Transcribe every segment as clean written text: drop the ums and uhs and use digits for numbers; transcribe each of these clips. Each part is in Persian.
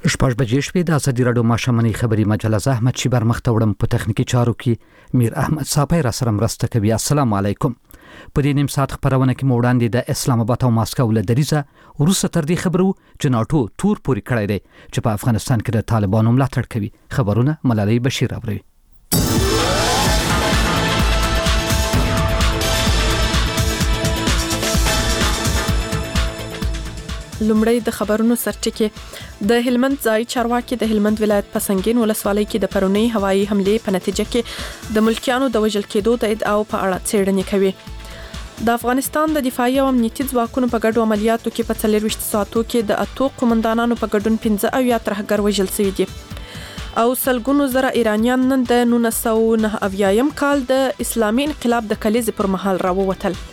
شپږ بجې شوې د ازادي راډیو ماشومنۍ خبري مجله احمد شي بر مخ ته وړم په تخنیکی چارو کې میر احمد صافی را سره مرسته کوي. السلام علیکم. په دې نیم ساعت خبرونه کې مو وړاندې د اسلام آباد او ماسکو له دریزه وروسته تر دې خبرو چې ناټو تور پوري کړی دی چې په افغانستان کې د طالبانو ملاتړ کوي. خبرونه ملالۍ بشیر اوري. لومړی د خبرونو سرټکی د هلمند ځای چارواکي د هلمند ولایت په سنگین ولسوالۍ کې د پرونی هوایي حملې په نتیجه کې د ملکیانو د وژل کېدو د ادعاو په اړه څېړنې کوي. د افغانستان د دفاعي او امنیتي ځواکونو په ګډو عملیاتو کې په 24 ساعتو کې د 8 قومندانانو په ګډون 15 ترهګر وژل شوي دي او سلګونو زره ایرانیان نن د 1999 کال د اسلامي انقلاب د کلیزې پر مهال راووتل.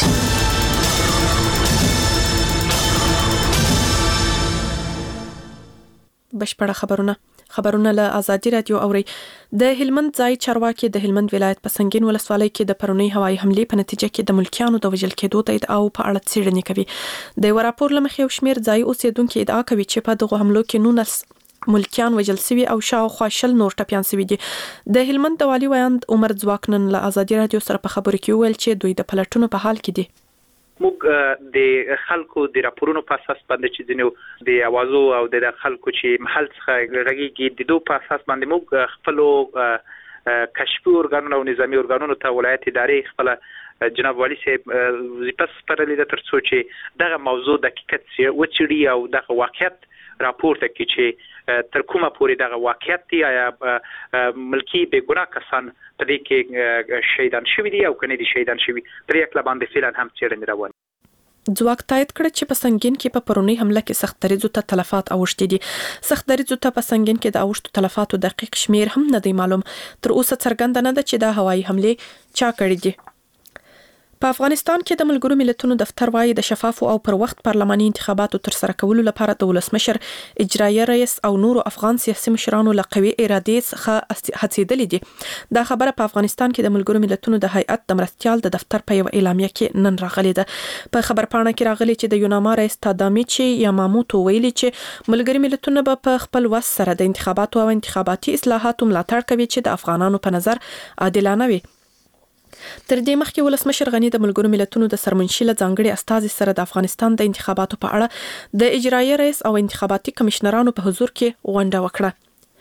بشپړه خبرونه له ازادي رادیو اوري. د هلمند ځای چارواکي د هلمند ولایت په سنگین ولسوالۍ کې د پرونی هوایي حملې په نتیجه کې د ملکیانو د وژل کېدو د ادعاو په اړه څېړنې کوي. د یو راپور له مخې یو شمېر ځای اوسیدونکو ادعا کوي چې په دغه حملو کې 19 ملکیان وژل شوي او شاوخوا 10 نور ټپیان شوي دي. د هلمند د والي ویاند عمر ځواکنن له ازادي رادیو سره په خبرو کې ویل چې دوی د پلټونو په حال کې دي. موږ د خلکو د راپورونو په اساس باندې چې دنو د اوازو او د خلکو چې محل څخه رغیږي د دوه په اساس باندې موږ خپل کشفي ارګانونو او نظامی ارګانونو ته ولایت ادارې خپل جناب والی صاحب زپس پرلې د ترڅو چې دغه موضوع د حقیقت وچړي او دغه واقعیت راپورته کې چې تر کومه پورې دغه واقعیت دی یا ملکی به ګناه کسان په دې کې شهیدان شوي دي او کنه دي شهیدان شوي پر یو باندې فعلا هم څېړنې روان. ځواک تایید کړ چې په سنگین کې په پرونی حمله کې سخت دریځو ته تلفات اوښتي دي. سخت دریځو ته په سنگین کې د اوښتو تلفاتو دقیق شمیر هم نه دی معلوم. تر اوسه څرګنده نه ده چې دا هوایي حمله چا کړې دي. په افغانستان کې د ملګرو ملتونو دفتر وايي د شفافو او پر وخت پارلماني انتخاباتو تر سره کولو لپاره د ولسمشر اجرایي رئیس او نورو افغان سیاسي مشرانو له قوي ارادې څخه هڅېدلې دي. دا خبره په افغانستان کې د ملګرو ملتونو د هیئت د مرستيال د دفتر په یو اعلامیه کې نن راغلي ده. په خبرپاڼه کې راغلي چې د یوناما رئیس تادامیچی یاماموتو ویلي چې ملګري ملتونه به په خپل وس سره د انتخاباتو او انتخاباتي اصلاحاتو ملاتړ کوي چې د افغانانو په نظر عادلانه وي. تر دې مخکې ولسمشر غنی د ملګرو ملتونو د سرمنشي له ځانګړي استازي سره د افغانستان د انتخاباتو په اړه د اجرایي رئیس او انتخاباتي کمشنرانو په حضور کې غونډه وکړه.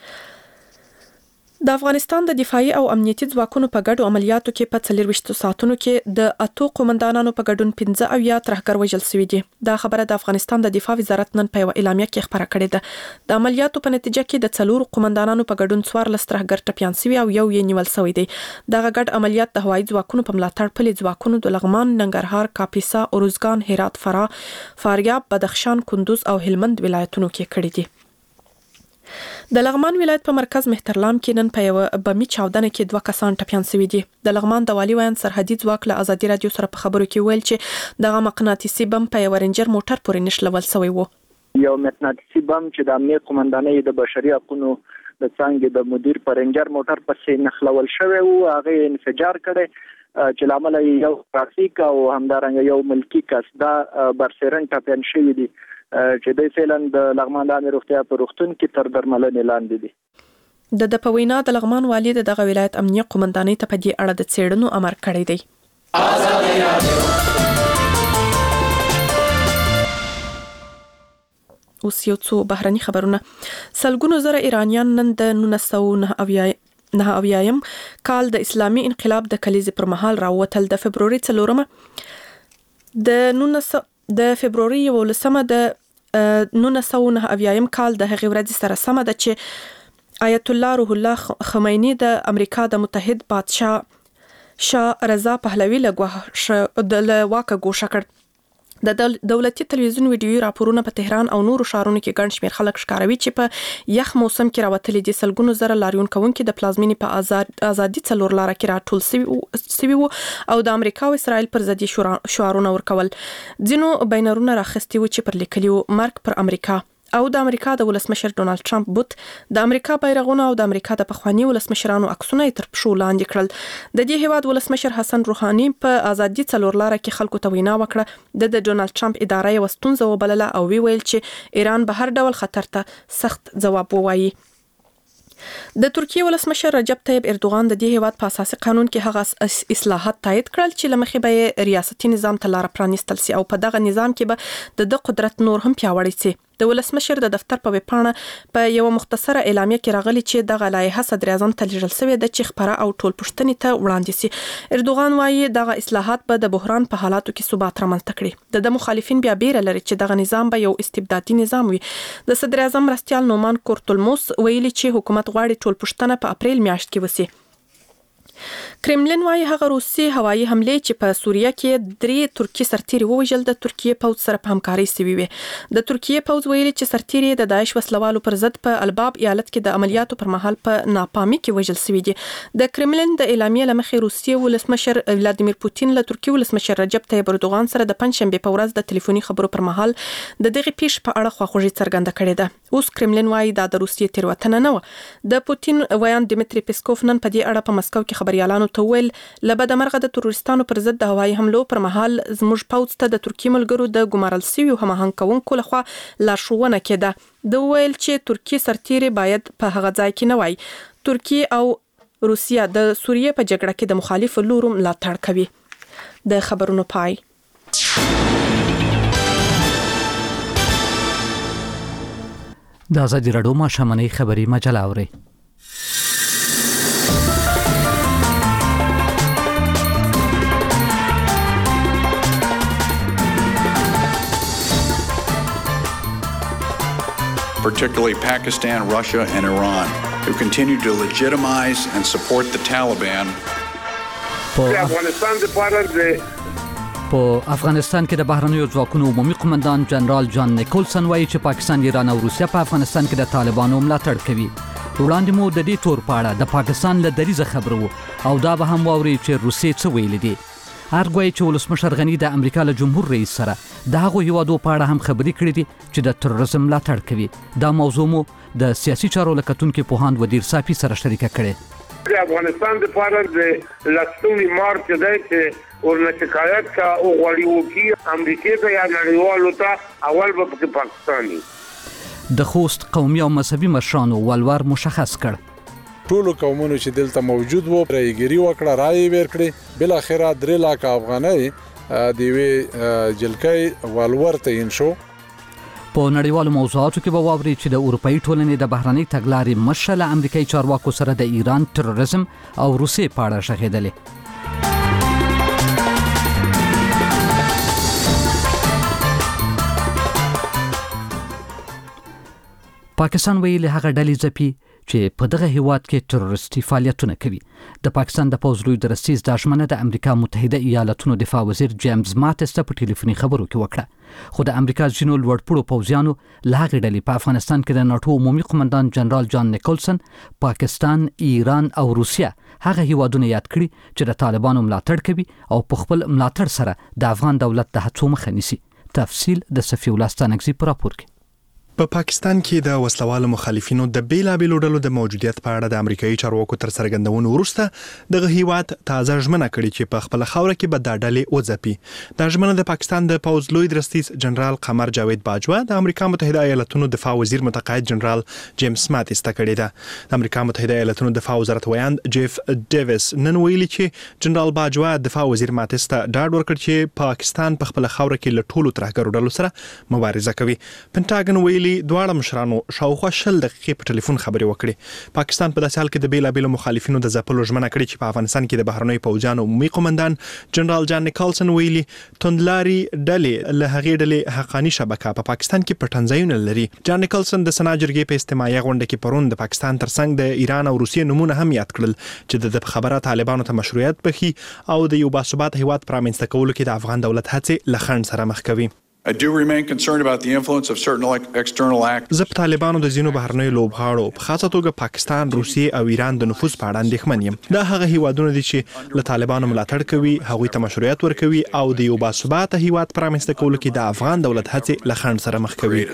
د افغانستان د دفاعي او امنیتي ځواکونو په ګډو عملیاتو کې په 24 ساعتونو کې د 8 قومندانانو په ګډون 15 ترهګر وژل شوي دي. دا خبره د افغانستان د دفاع وزارت نن په یو اعلامیه کې خبره کړې ده. د عملیاتو په نتیجه کې د 4 قومندانانو په ګډون 14 ترهګر ټپیان شوي او یو یې نیول شوی دی. دغه ګډ عملیات د هوایي ځواکونو په ملاتړ پلي ځواکونو د لغمان، ننګرهار، کاپیسا، اروزګان، هرات، فراه، فاریاب، بدخشان، کندوز او هلمند ولایتونو کې کړې دي. د لغمان ولایت په مرکز مهترلام کې نن په یو بمي چاودنه کې 2 کسان ټپیان شوي دي. د لغمان د والي ویاند سرحدي ځواک له ازادي رادیو سره په خبرو کې ویل چې دغه مقناطیسي بم په یو رنجر موټر پورې نښلول شوی و. یو مقناطیسي بم چې د امنیت قومندانۍ د بشري حقوقو د څنګه د مدیر پر رنجر موټر پسې نښلول شوی و. هغه انفجار کړي چې لامل یو ترافیک او همدارنګه یو ملکی کس دا برسرن ټپیان شوی دي چې د فعلن د لغمان د روغتیا په روغتون کې تر درملنې لاندې دي. د پوینا د لغمان والی دغه ولایت امنیت قومندانۍ ته په دې اړه د څېړنو امر کړی دی. اوس یو څو بهرني خبرونه. سلګونو زره ایرانیان نن د 1999 کال د اسلامي انقلاب د کلیزې پر مهال راووتل. د فبروري 4 د فبروري 11 د 1999 کال د هغې ورځې سره سمه ده چې آیت الله روح الله خمینی د امریکا د متحد بادشاه شاه رضا پهلوي له واکه ګوښه کړ. د دولتي تلویزیون ویډیویي راپورونه په تهران او نورو ښارونو کې ګڼ شمېر خلک ښکاروي چې په یخ موسم کې راوتلي دي. سلګونو زره لاریون کوونکي د پلازمینې په ازادي 4 لاره کې راټول سوي وو او د امریکا او اسرائیل پر ضد شعارونه ورکول. ځینو بینرونه راخستي وو چې پر لیکلي وو مرګ پر امریکا. او د امریکا د ولسمشر ډونالد ټرمپ بوت د امریکا بیرغونه او د امریکا د پخوانی ولسمشرانو عکسونه تر پښو لاندې کړل. د دې هیواد ولسمشر حسن روحاني په ازادي څلور لاره کې خلکو ته وینا وکړه. د ډونالد ټرمپ اداره یې وستونزه وبلله او ویل چې ایران به هر ډول خطر ته سخت جواب ووایي. د ترکیه ولسمشر رجب طیب اردوغان د دې هیواد په اساسي قانون کې هغه اصلاحات تایید کړل چې لمخې به ریاستي نظام ته لار پرانیستل سي او په دغه نظام کې به د قدرت نور هم پیاوړی سي. د ولسمشر د دفتر په ویبپاڼه په یو مختصره اعلامیه کې راغلي چې دغه لایحه صدر اعظم ته لیږل شوې ده چې خبره او ټول پوښتنې ته وړاندې سي. اردوغان وايي دغه اصلاحات به د بحران په حالاتو کې ثبات رامنځته کړي. د مخالفین بیا بیره لري چې دغه نظام به یو استبدادي نظام وي. د صدر اعظم مرستیال نومان کورتولموس ویلي چې حکومت غواړي ټول پوښتنه په اپریل میاشت کې وسی. کرملین وايي هغه روسي هوایي حمله چې په سوریه کې 3 ترکی سرتیري ووژل د ترکیه پوځ سره په همکاري سوي وي. د ترکیه پوځ ویلي چې سرتیري د داعش وسلوالو پر ضد په الباب ایالت کې د عملیاتو پر مهال په ناپامي کې وژل سوي دي. د کرملین د اعلامیې لمخې روسیې ولسمشر ولادیمیر پوتین له ترکیه ولسمشر رجب طیب اردوغان سره د پنځشنبه په ورځ د ټلیفوني خبرو پر مهال د دغه پیښ په اړه خواخوږي څرګنده کړې ده. اوس کرملین وايي دا د روسیې تیروتنه نه و. د پوتین ویان دمیتری پیسکوف نن په دې اړه په مسکو کې خبريالانو ته ویل لبد مرغه د تروریستانو پر ضد د هوایي حملو پر مهال زموږ پوځ ته د ترکیه ملګرو د ګمارل سوي هماهنګ کوونکو لخوا لارښوونه کېده. د ویل چې ترکیه سرتیري باید په هغه ځای کې نه وای. ترکیه او روسیا د سوریه په جګړه کې د مخالفو لورو ملاتړ کوي. د خبرونو پای. د ازادي راډیو ماشومنۍ خبري مجله اوري. particularly Pakistan, Russia, and Iran, who continue to legitimize and support the Taliban. په افغانستان کې د بهرنیو ځواکونو عمومي قومندان جنرال جان نیکولسن وایي چې پاکستان، ایران او روسیا په افغانستان کې د طالبانو ملاتړ کوي. وړاندې مو د دې تور په اړه د پاکستان له دریځه خبرو او دا به هم واوري چې روسیې څه ویلي دي. ارګوي چې ولسمشر غنی د امریکا له جمهور رئیس سره د هغو هیوادو په اړه هم خبرې کړې دي چې د تروریزم ملاتړ کوي. دا موضوع مو د سیاسي چارو لکتونکو پوهاند ودیر صافي سره شریکه کړې. د افغانستان د پاره د لستوي مارچ دی چې ورنه شکایت کا او غوړي وکي امریکای ته یا نړیوالو ته اول به پاکستاني. د خوست قومي او مذهبي مشرانو ولور مشخص کړ. ټولو قومونو چې دلته موجود وو رایګری وکړه رای ورکړي بل اخره 3 لک افغانۍ دی وی جلکې ولور ته انشو. په نړیوالو موضوعاتو کې به واوري چې د اروپאי ټولنې د بهرنۍ تګلارې مشر له امریکایي چارواکو سره د ایران تروریزم او روسیې په اړه شغېدلې. پاکستان ویلي هغه ډلې ځپي چې په دغه هیواد کې تروریستي فعالیتونه کوي. د پاکستان د پوځ لوی درستیز د اشمنه د امریکا متحده ایالاتونو دفاع وزیر جیمز ماتس ته په ټلیفوني خبرو کې وکړه. خو د امریکا ځینو لوړپوړو پوځیانو له هغې ډلې په افغانستان کې د ناټو عمومي قومندان جنرال جان نیکولسن، پاکستان، ایران او روسیا هغه هیوادونه یاد کړي چې د طالبانو ملاتړ کوي او په خپل ملاتړ سره د افغان دولت د هڅو مخه نیسي. تفصیل د صفی الله ستانکزي په راپور کې. په پاکستان کې د وسلوالو مخالفینو د بیلابېلو ډلو د موجودیت په اړه د امریکایي چارواکو تر څرګندونې وروسته دغه هیواد تازه ژمنه کړې چې په خپل خاوره کې به دا ډلې وځپي. دا ژمنه د پاکستان د پوځ لوی درستیز جنرال قمر جاوید باجوا د امریکا متحده ایالاتونو دفاع وزیر متقاعد جنرال جیمز ماتس ته کړې ده. د امریکا متحده ایالاتونو دفاع وزارت ویان جیف ډیویس نن ویلي چې جنرال باجوا دفاع وزیر ماتس ته ډاډ ورکړ چې پاکستان په خپل خاوره کې له ټولو ترهګرو ډلو سره مبارزه کوي. پنټاګن ویلي دواړه مشرانو شاوخوا 10 دقیقې په ټلیفون خبرې وکړې. پاکستان په داسې حال کې د بیلابېلو مخالفینو د ځپلو ژمنه کړې چې په افغانستان کې د بهرنیو پوځیانو عمومي قومندان جنرال جان نیکولسن ویلي توندلاري ډلې له هغې ډلې حقاني شبکه په پاکستان کې پټنځایونه لري. جان نیکولسن د سنا جرګې په استماعي غونډه کې پرون د پاکستان ترڅنګ د ایران او روسیې نمونه هم یاد کړل چې د خبره طالبانو ته مشروعیت بخي او د یو باثبات هیواد پرامنځته کولو کې د افغان دولت هڅې له خنډ سره مخ کوي. I do remain concerned about the influence of certain external actors. زه په طالبانو د ځینو بهرنیو لوبغاړو په خاصه توګه پاکستان، روسیې او ایران د نفوذ په اړه اندېښمن یم. دا هغه هیوادونه دي چې له طالبانو ملاتړ کوي، هغوی ته مشروعیت ورکوي او د یو باثباته هیواد پرانیسته کولو کې د افغان دولت هڅې له خنډ سره مخ کوي.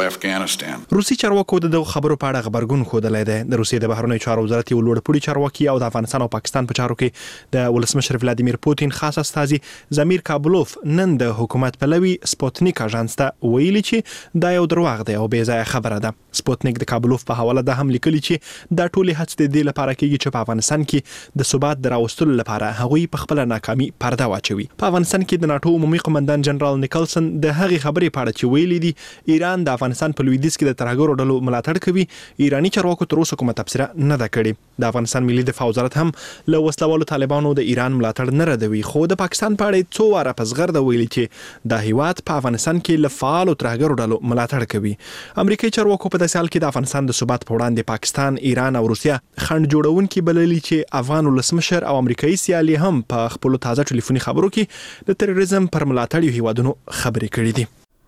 روسي چارواکو د دغو خبرو په اړه غبرګون ښودلی دی. د روسیې د بهرنیو چارو وزارت یو لوړپوړي چارواکي او د افغانستان او پاکستان په چارو کې د ولسمشر ولادیمیر پوتین خاص استازي زمیر کابلوف نن د حکومت پلوي سپوتنیک اژانس ته ویلي چې دا یو دروغ دی او بې ځایه خبره ده. سپوتنیک د کابلوف په حواله ده هم لیکلي چې دا ټولې هڅې د دې لپاره کېږي چې په افغانستان کې د ثبات د راوستلو لپاره هغوی په خپله ناکامي پرده واچوي. په افغانستان کې د ناټو عمومي قومندان جنرال نیکلسن د هغې خبرې په اړه چې ویلي دي ایران د افغانستان په لویدیځ کې د ترهګرو ډلو ملاتړ کوي، ایراني چارواکو تر اوسه کومه تبصره نه ده کړې. د افغانستان ملي دفاع وزارت هم له وسلوالو طالبانو د ایران ملاتړ نه ردوي، خو د پاکستان په اړه څو واره په زغرده ویلي چې دا هیواد په افغانستان کې له فعالو ترهګرو ډلو ملاتړ کوي. امریکایي چارواکو په داسې حال کې د افغانستان د ثبات په وړاندې پاکستان، ایران او روسیا خنډ جوړونکي بللي چې افغان ولسمشر او امریکایي سیالي هم په خپلو تازه ټلیفوني خبرو کې د تروریزم پر ملاتړ هیوادونو خبرې کړې دي.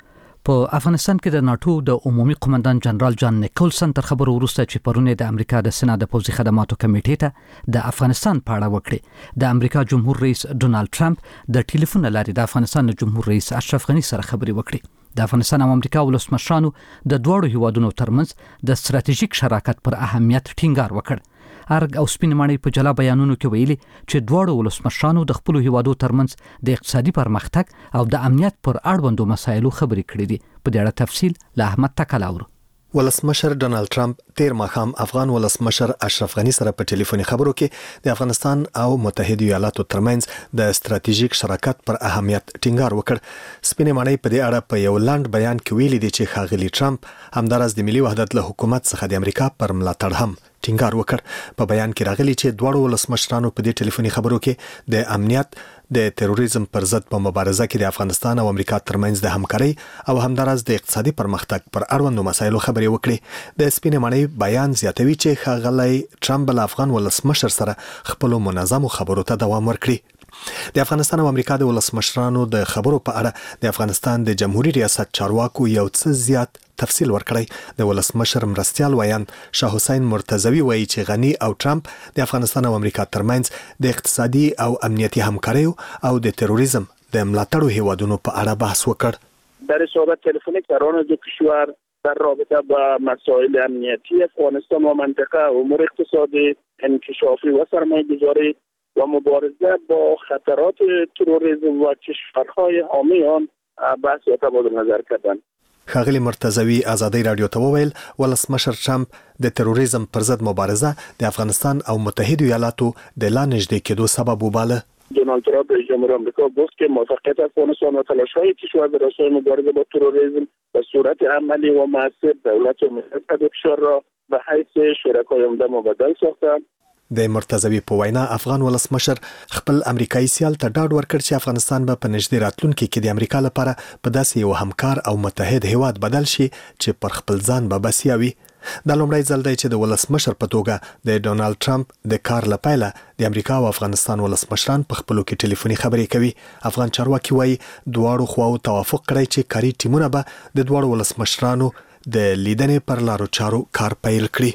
په افغانستان کې د ناټو د عمومي قومندان جنرال جان نیکلسن تر خبرو وروسته چې پرونه د امریکا د سنا د پوځي خدماتو کمیټې ته د افغانستان په اړه وکړي، د امریکا جمهور رئیس ډونالد ټرمپ د ټلیفون له لارې د افغانستان جمهور رئیس اشرف غني سره خبرې وکړي. د افغانستان او امریکا ولسمشرانو د دواړو هیوادونو ترمنځ د ستراتیژیک شراکت پر اهمیت ټینګار وکړ. ارګ او سپین ماڼۍ په جلا بیانونو کې ویلي چې دواړو ولسمشرانو د خپلو هیوادو ترمنځ د اقتصادي پرمختګ او د امنیت پر اړوندو مسایلو خبرې کړې دي. په دې اړه تفصیل له احمد تکل اورو. ولسمشر ډونالد ټرمپ تیر ماښام افغان ولسمشر اشرف غني سره په ټلیفوني خبرو کې د افغانستان او متحده ایالاتو ترمنځ د ستراتیژیک شراکت پر اهمیت ټینګار وکړ. سپین ماڼۍ په دې اړه په یو لاند بیان کې ویلي دي چې ښاغلي ټرمپ همدارس د ملي وحدت له حکومت څخه د امریکا پر ملاتړ هم ټینګار وکړ. په بیان کې راغلي چې دواړو ولسمشرانو په دې ټلیفوني خبرو کې د امنیت، د تروریزم پر ضد په مبارزه کې د افغانستان او امریکا ترمنځ د همکارۍ او همدارس د اقتصادي پرمختګ پر اړوندو مسایلو خبرې وکړي. د سپین ماڼۍ بیان زیاتوي چې ښاغلی ټرمپ له افغان ولسمشر سره خپلو منظمو خبرو ته دوام ورکړي. د افغانستان او امریکا د ولسمشرانو د خبرو په اړه د افغانستان د جمهوریت ریاست چارواکو یو څه زیات تفصیل ورکړی. د ولسمشر مرستیال ویان شاه حسین مرتضوی وایي چې غني او ټرمپ د افغانستان او امریکا ترمنځ د اقتصادي او امنیتي همکاریو او د تروریزم د ملاتړو هیوادونو په اړه بحث وکړ. در صحبت تلفنی سران دو کشور در رابطه با مسائل امنیتی افغانستان و منطقه، امور اقتصادی، انکشافی و سرمایه‌گذاری و مبارزه با خطرات تروریسم و کشورهای حامی آن بحث و تبادل نظر کردند. ښاغلي مرتضوی ازادي رادیو ته وویل ولسمشر ټرمپ د تروریزم پر ضد مبارزه د افغانستان او متحده ایالاتو د لا نږدې کېدو سبب وباله. دونالد ترامپ رئیس جمهور آمریکا گفت که موفقیت افغانستان و تلاش‌های کشور به راستای مبارزه با تروریسم به صورت عملی و مؤثر دولت و ملت کشور را به حیث شرکای عمده مبادل ساختند. د مرتضوی په وینا افغان ولسمشر خپل امریکایي سیال ته ډاډ ورکړ چې افغانستان به په نږدې راتلونکي کې د امریکا لپاره په داسې یو همکار او متحد هیواد بدل شي چې پر خپل ځان به بسیا وي. دا لومړی ځل دی چې د ولسمشر په توګه د ډونالد ټرمپ د کار لپاره د امریکا او افغانستان ولسمشران په خپلو کې ټلیفوني خبرې کوي. افغان چارواکي وایي دواړو خواو توافق کړی چې کاري ټیمونه به د دواړو ولسمشرانو د لیدنې پر لارو چارو کار پیل کړي.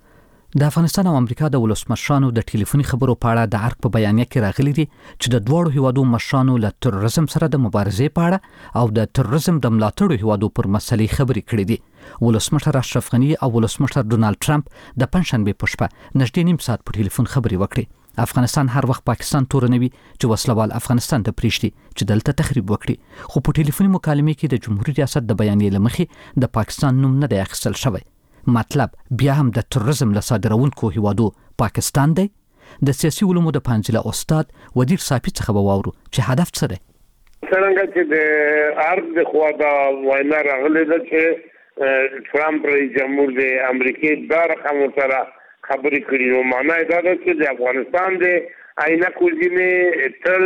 د افغانستان او امریکا د ولسمشرانو د ټلیفوني خبرو په اړه د ارګ په بیانیه کې راغلي دي چې د دواړو هیوادو مشرانو له تروریزم سره د مبارزې په اړه او د تروریزم د ملاتړو هیوادو پر مسلې خبرې کړې دي. ولسمشر اشرف غني او ولسمشر ډونالد ټرمپ د پنځشنبه په شپه نږدې نیم ساعت په ټلیفون خبرې وکړې. افغانستان هر وخت پاکستان تورنوي چې وسلوال افغانستان ته پریږدي چې دلته تخریب وکړي، خو په ټلیفوني مکالمې کې د جمهوریت ریاست د بیانیې له مخې د پاکستان نوم نه دی اخیستل شوی. مطلب بیا هم د تروریزم له صادرونکو هیوادو پاکستان دی. د سیاسي علومو د پانځله استاد ودیر صافي څخه به واورو چې هدف څه دی. څنګه چې د ارګ د خوا دا وینا راغلی ده چې ټرمپ رئیس جمهور د امریکای د رقم سره خبرې کړي، نو معنی دا ده چې د افغانستان د آینه کوزینه تل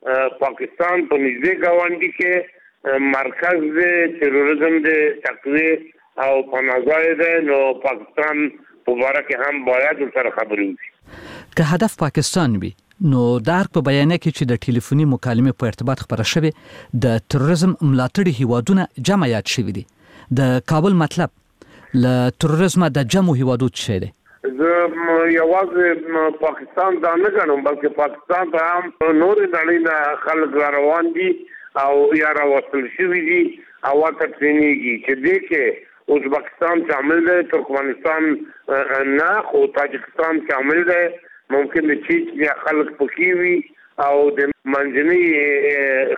پاکستان په نږدې ګاونډي کې مرکز د تروریزم د تقویه او پناهګاه ده، نو پاکستان په اړه کې هم باید سره خبرې وشي. که هدف پاکستان وي نو دارک په بیانیه کې چې د ټلیفوني مکالمې په ارتباط خبره شوې د تروریزم ملاتړي هیوادونه جمع یاد شوي دي. د کابل مطلب له تروریزم د جمع هیوادو څخه دی. زه یوازې پاکستان دا نه ګڼم بلکې پاکستان ته هم نور نړۍ نه خلک را روان دي او یا راوستل شوي دي او ورته ټرینیږي چې دې کې ازبکستان شامل دی، ترکمنستان نه خو تاجکستان شامل دی، ممکن د چیچنیا خلک پکې وي او د منځني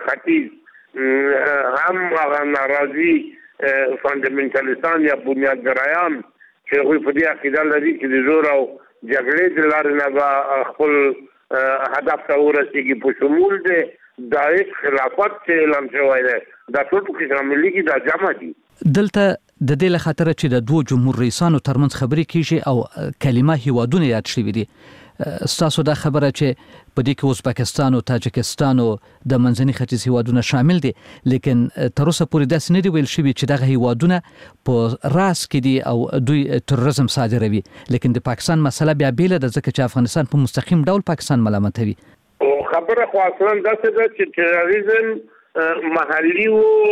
ختیځ هم هغه ناراضي فاندامنټالیستان یا بنیادګرایان چې هغوی په دې عقیده لري چې د زور او جګړې د لارې نه به خپل هدف ته ورسېږي، په شمول د داعش خلافت چې اعلان شوی دی دا ټول پکې شاملېږي، دا جمع دي. دلته د دې له خاطره چې د دوو جمهور رئیسانو ترمنځ خبرې کیږي او کلمه هیوادونه یاد شوي دي، ستاسو دا خبره چې په دې کې ازبکستان او تاجکستان او د منځني ختیځ هیوادونه شامل دي، لیکن تر اوسه پورې داسې نه دی ویل شوي چې دغه هیوادونه په راس کې دي او دوی تروریزم صادروي، لیکن د پاکستان مسله بیا بیله ده ځکه چې افغانستان په مستقیم ډول پاکستان ملامتوي. خبره خو اصلا داسې ده چې تروریزم محلي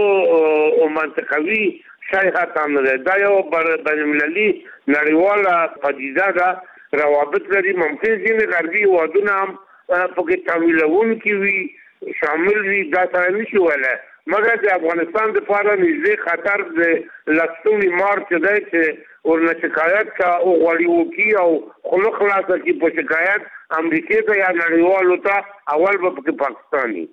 او منطقوي شای خطا نه ده، دا یو بین‌المللي نړیواله پدیده ده، روابط لري. ممکن ځینې غربي هیوادونه هم پکې تمویلونکي وي، شامل وي، دا سره نشي ویلی، مګر د افغانستان دپاره نږدې خطر د لسمې مارچ دی چې ورنه شکایت کا وغواړي وکړي او خوله خلاصه کړي په شکایت امریکې ته یا نړیوالو ته، اول به پکې پاکستان وي.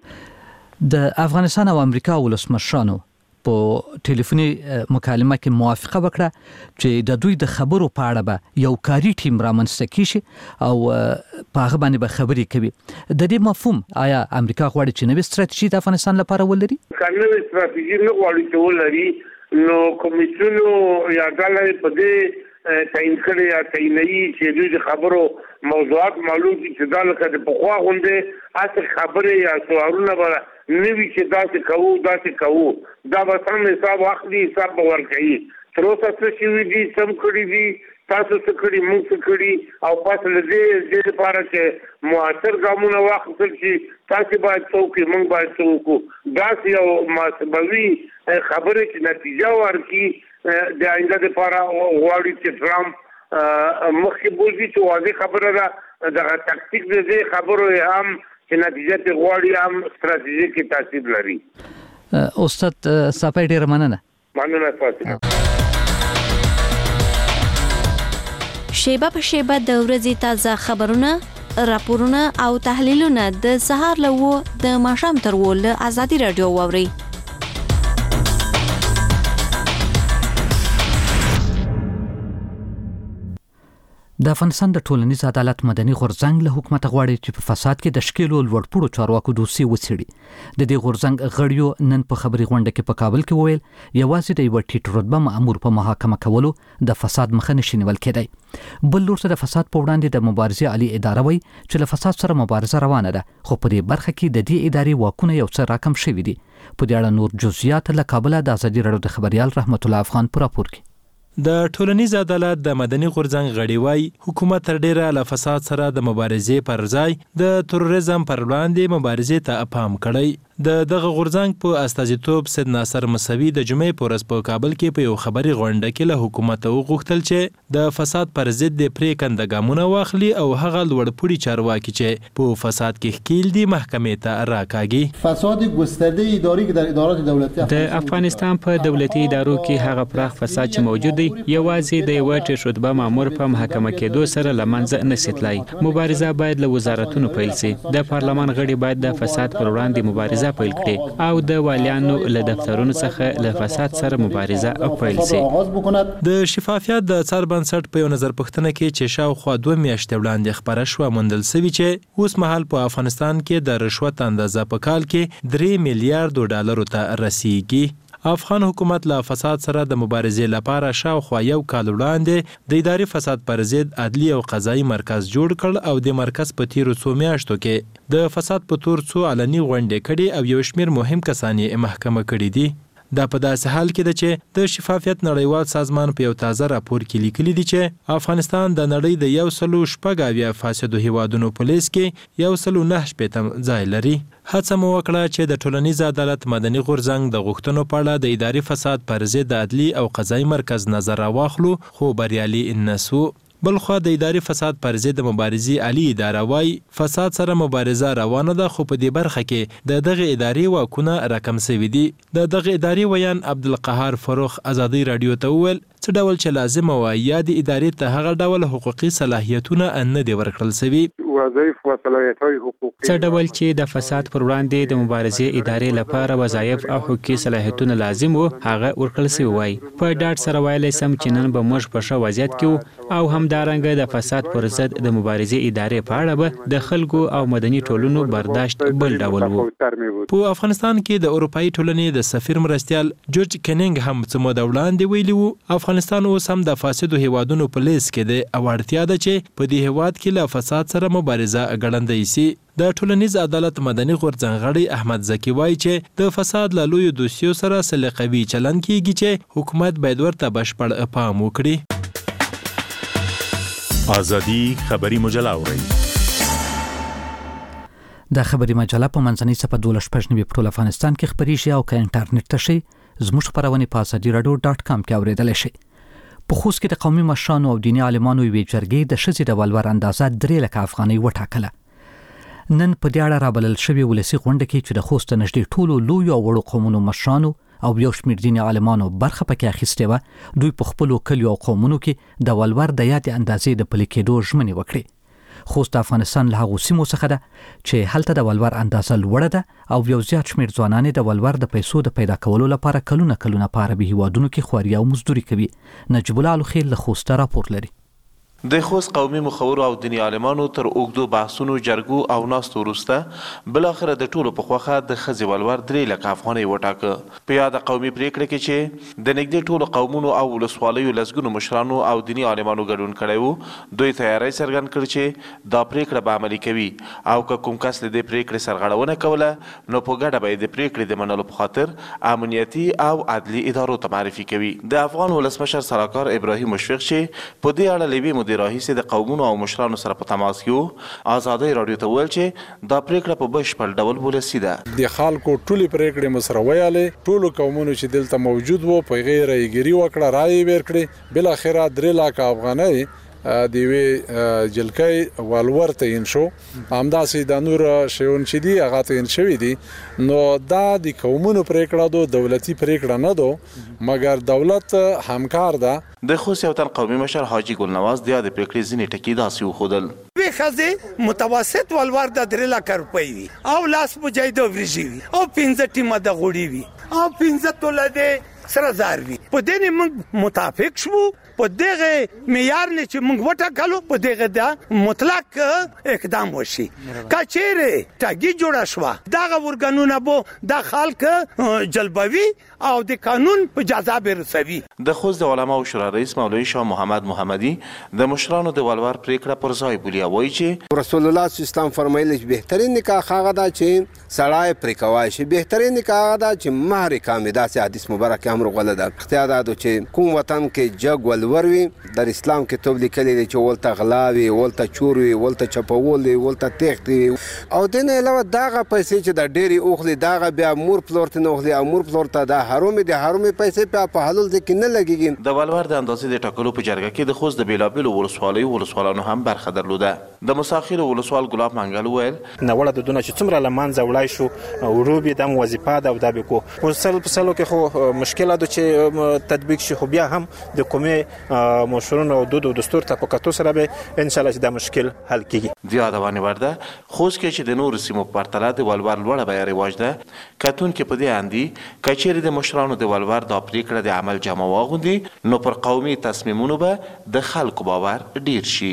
د افغانستان او امریکا ولسمشرانو په ټلیفوني مکالمه کې موافقه وکړه چې د دوی د خبرو په اړه به یو کاري ټیم رامنځته کیږي او په هغه باندې به خبرې کوي. د دې مفهوم آیا امریکا غواړي چې نوې ستراتیژي د افغانستان لپاره ولري؟ که نوې ستراتیژي نه غواړي چې ولري نو کمیسیونو یا ډلې په دې تعین کړي یا تعینوي چې دوی د خبرو موضوعات معلوم دي چې دا لکه د پخوا غوندې هسې خبرې یا شعارونه به نه وي چې داسې کوو، دا به سم حساب واخلي، حساب به ورکوي. تر اوسه څه شوي دي، څه کړي دي، تاسو څه کړي، موږ څه کړي، او پس له دې لپاره چې مؤثر ګامونه واخیستل شي، تاسو باید څه وکړئ، موږ باید څه وکړو، داسې یو محاسبوي خبرې چې نتیجه ورکړي د آینده لپاره غواړي چې ټرمپ مخکې بوځي چې واضح خبره ده، دغه تکتیک د دې خبرو هم چې نتیجه ته غواړي هم ستراتیژیکي تاثیر لري. استاد صافی ډېره مننه. فاصله شیبه په شیبه د ورځې تازه خبرونه، راپورونه او تحلیلونه د سهار له 9 د ماښام تر 10 له ازادي رادیو واوري. د افغانستان د ټولنیز عدالت مدني غورځنګ له حکومت غواړي چې په فساد کې د شکیلو لوړپوړو چارواکو دوسیې وڅېړي. د دې غورځنګ غړیو نن په خبري غونډه کې په کابل کې وویل یوازې د یو ټیټ رتبه مأمور په محاکمه کولو د فساد مخه نشي نیول کېدای. بل لور د فساد په وړاندې د مبارزې عالی اداره وایي چې له فساد سره مبارزه روانه ده، خو په دې برخه کې د دې ادارې واکونه یو څه راکم شوي دي. په دې اړه نور جزئیات له کابل د ازادي رادیو د خبريال رحمت الله افغان پر راپور کې. د ټولنیز عدالت د مدني غورځنګ غړي وایي حکومت تر ډیره له فساد سره د مبارزې پر ځای د تروریزم پر وړاندې مبارزې ته پام کړی. دغه غورځنګ په استازیتوب سید ناصر موسوي د جمعې په ورځ په کابل کې په یو خبري غونډه کې له حکومت وغوښتل چې د فساد پر ضد د پریکنده ګامونه واخلي او هغه لوړپوړي چارواکي چې په فساد کې ښکیل دي محکمې ته راکاږي. فساد گسترده اداري که در ادارات دولتي د افغانستان په دولتي ادارو کې هغه پراخ فساد چې موجود دی یوازې د یو ټیټ رتبه مامور په محکمه کېدو سره لمنځه نشي تلای. مبارزه باید له وزارتونو پیل شي. د پارلمان غړي باید د فساد پر وړاندې مبارزه پیل کړي او د والیانو له دفترونو څخه له فساد سره مبارزه پیل شي. د شفافیت د څار بنسټ په یو نظر پوښتنه کې چې شاوخوا 2 میاشتې وړاندې خبره شوه موندل سوي چې اوس مهال په افغانستان کې د رشوت اندازه په کال کې 3 میلیارډ ډالرو ته رسیږي. افغان حکومت له فساد سره د مبارزې لپاره شاوخوا یو کال وړاندې د اداري فساد پر ضد عدلي او قضایي مرکز جوړ کړ او د مرکز په تیرو څو میاشتو کې د فساد په تور څو علني غونډې کړي او یو شمېر مهم کسان یې محکمه کړي دي. دا په داسې حال کې ده چې د شفافیت نړیوال سازمان په یو تازه راپور کې لیکلي دي چې افغانستان د نړۍ د 116 فاسدو هیوادونو په لیست کې 109 ځای لري. هڅه مو وکړه چې د ټولنیز عدالت مدني غورځنګ د غوښتنو په اړه د اداري فساد پر ضد د عدلي او قضایي مرکز نظر راواخلو خو بریالي نسو. بلخوا د اداري فساد پر ضد د مبارزې عالی اداره وايي فساد سره مبارزه روانه ده خو په دې برخه کې د دغه اداري واکونه راکم شوي دي. د دغه اداري ویان عبدالقهار فروخ ازادي رادیو ته وویل څه ډول چې لازمه وای یا د ادارې ته هغه ډول حقوقي صلاحیتونه نه دي ورکړل شوي. وظایف و صلاحیت‌های حقوقي څه ډول چې د فساد پر وړاندې د مبارزې ادارې لپاره وظایف او حقوقي صلاحیتونه لازم وو هغه ورکړل شوي وای. په ډاډ سره ویلی سم چې نن به موږ په ښه وضعیت کې او همدارنګه د فساد پر ضد د مبارزې ادارې په اړه به د خلکو او مدني ټولنو برداشت بل ډول وو. په افغانستان کې د اروپאי ټولنې د سفیر مرستیال جورج کنینګ هم څه موده وړاندې ویلي وو افغانستان اوس هم د فاسدو هیوادونو په لیست کې دی او اړتیا ده چې په دې هیواد کې له فساد سره مبارزه ګړندۍ سي. د ټولنیز عدالت مدني غورځنګ غړی احمد زکی وایي چې د فساد له لویو دوسیو سره سلیقوي چلند کیږي چې حکومت باید ورته بشپړ پام وکړي. ازادي خبري مجله اوري. د خبري مجله په منځنۍ صفحه 12 په ټول افغانستان کې خبري شي او که انټرنیټ ته شي زموږ خبرونه په azadi.radio.com کې اوریدل شي. په خوست کې د قومي مشرانو او دیني عالمانو یوې جرګې د ښځې د ولور اندازه 3 لک افغانۍ وټاکله. نن په دې اړه رابلل شوی ولسی غونډه کې چې د خوست نږدې ټولو لوی او وړو قومونو مشرانو او یو شمېر دیني عالمانو برخه پکې اخیستې وه دوی په خپلو کلیو او قومونو کې د ولور د یادې اندازې د پلي کېدو ژمنې وکړې. خوست د افغانستان له هغو سیمو څخه ده چې هلته د ولور اندازه لوړه ده او یو زیات شمېر ځوانان د ولور د پیسو د پیدا کولو لپاره کلونه په عربي هیوادونو کې خواري او مزدوري کوي. نجیب الله الخیل له خوسته راپور لري. د خوست قومي مخورو او دیني عالمانو تر اوږدو بحثونو جرګو او ناستو وروسته بلاخره د ټولو په خوښه د ښځې ولور 3 لک افغانۍ وټاکه. په یاده قومي پریکړه کې چې د نږدې ټولو قومونو او ولسوالیو لسګونو مشرانو او دیني عالمانو ګډون کړی و دوی تیاری څرګند کړ چې دا پریکړه به عملي کوي او که کوم کس له دې پریکړې سرغړونه کوله نو په ګډه به د پریکړې د منلو په خاطر امنیتي او عدلي ادارو ته معرفي کوي. د افغان ولسمشر سلاکار ابراهیم مشفق چې په دې اړه لوی مدیر راهیسې د قومونو او مشرانو سره په تماس کې ازادي رادیو ته ویل چې دا پریکړه په بشپړ ډول ولسی ده. د خلکو ټولې پریکړې مسره ویاله ټولو قومونو چې دلته موجود وو په غیر ایګری وکړه رائے ورکړي بل اخره 3 لک افغانۍ دی وی جلکې ولور ته انشو همداسې د نور شیون چې دی هغه ته انشوي دي نو دا د قومونو پریکړه دو دولتي پریکړه نه دو مګر دولت همکار ده. د خوست یو تن قومي مشر حاجی ګل نواز د پریکړې ځینې ټکي داسې وښودل. وی خزه متوسط ولور د 3 لک روپۍ وي او لاس مجاهد ورژي وي او 15 ټیمه د غوړي وي او 15 توله سره زار وي. په دې موږ متافق شو په دغه معیار نه چې موږ وټاکلو په دغه د مطلق اقدام وشي. کچېره ټاګي جوړه شو دغه ورګانونه بو د خلک جلبوي او د قانون په جزا برسوي. د خوست د علماء شورا رئیس مولوی شاه محمد محمدي د مشرانو د ولور پریکړه پر ځای بولی وایي چې رسول الله صلی الله علیه وسلم فرمایلی چې بهترین نکاح هغه ده چې سړی پرې کوای شي بهترین نکاح هغه ده چې مهر کامل ده. حدیث مبارک امر غوړه ده اختیار ده چې کوم وطن کې جګ ولور وي در اسلام کې توب لیکلي دي چې ولته غلاوي ولته چور وي ولته چپول وي ولته تخت وي او د نه علاوه داغه پیسې چې د ډېری اوخلي داغه بیا مور پلورت نه اوخلي او مور پلورت د حرامي پیسې په حلال ځکه نه لګيږي. د ولور د اندازې د ټاکلو په جرګه کې د خوست د بیلابیلو ولسوالانو هم برخه درلوده. د مساخیر ولسوال ګلاب منګل ویل نوړه د دونه چې څومره لمانځه وړای شو وروبي د وظیفه ده او د بکو په سلو کې خو مشکله ده چې تطبیق شي خو بیا هم د کومي مشرونو او دود او دستور ته په کتو سره به ان شاء الله چې دا مشکل حل کیږي. د یادونه ورده خوست کې چې د نور سیمو په پرتله د ولور لوړه بیه رواج ده کتون کې په دې اندي کچېره د مشرانو د ولور د پریکړه د عمل جمع واغوندي نو پر قومي تصمیمونو به د خلکو باور ډیر شي.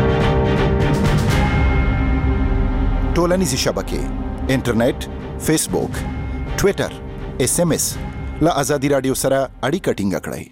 ټولنیزې شبکې انټرنیټ فیسبوک ټویټر SMS له ازادي رادیو سره اړیکه ټینګه کړئ.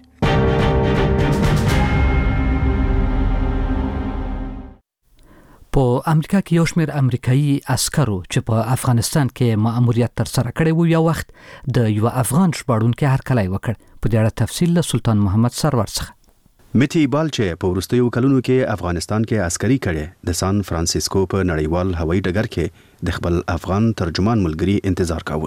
په امریکا کې یو شمېر امریکایي عسکرو چې په افغانستان کې مأموریت تر سره کړی و، یو وخت د یو افغان ژغورونکي هرکلی وکړ. په دې اړه تفصیل له سلطان محمد سرور څخه. میتی بال چې په وروستیو کلونو کې افغانستان کې عسکري کړي د سان فرانسیسکو په نړیوال هوایي ډګر کې د خپل افغان ترجمان ملګری انتظار کاوه.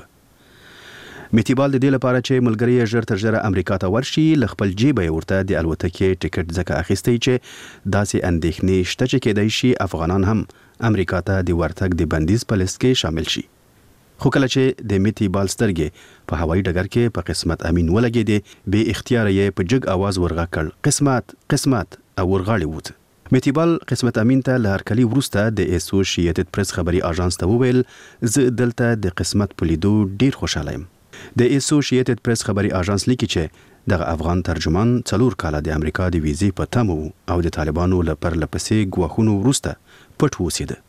میتی بال د دې لپاره چې ملګری یې ژر تر ژره امریکا ته ورشي له خپل جیبه یې ورته د الوتکې ټیکټ ځکه اخیستی چې داسې اندېښنې شته چې کېدای شي افغانان هم امریکا ته د ورتګ د بندیز په لیست کې شامل شي. خو کله چې د میتی بال سترګې په هوایي ډګر کې په قسمت امین ولګېدې، بې اختیاره یې په جګ اواز ورغږ کړ: قسمت قسمت، او ورغاړې ووت. میتی بال قسمت امین ته له هرکلي وروسته د اسوسییټډ پریس خبري اژانس ته وویل: زه دلته د قسمت په لیدو ډیر خوشاله یم. د اسوسییټډ پریس خبري اژانس لیکي چې دغه افغان ترجمان 4 کاله د امریکا د ویزې په تمه وو او د طالبانو له پرلپسې ګواښونو وروسته پټ اوسېده.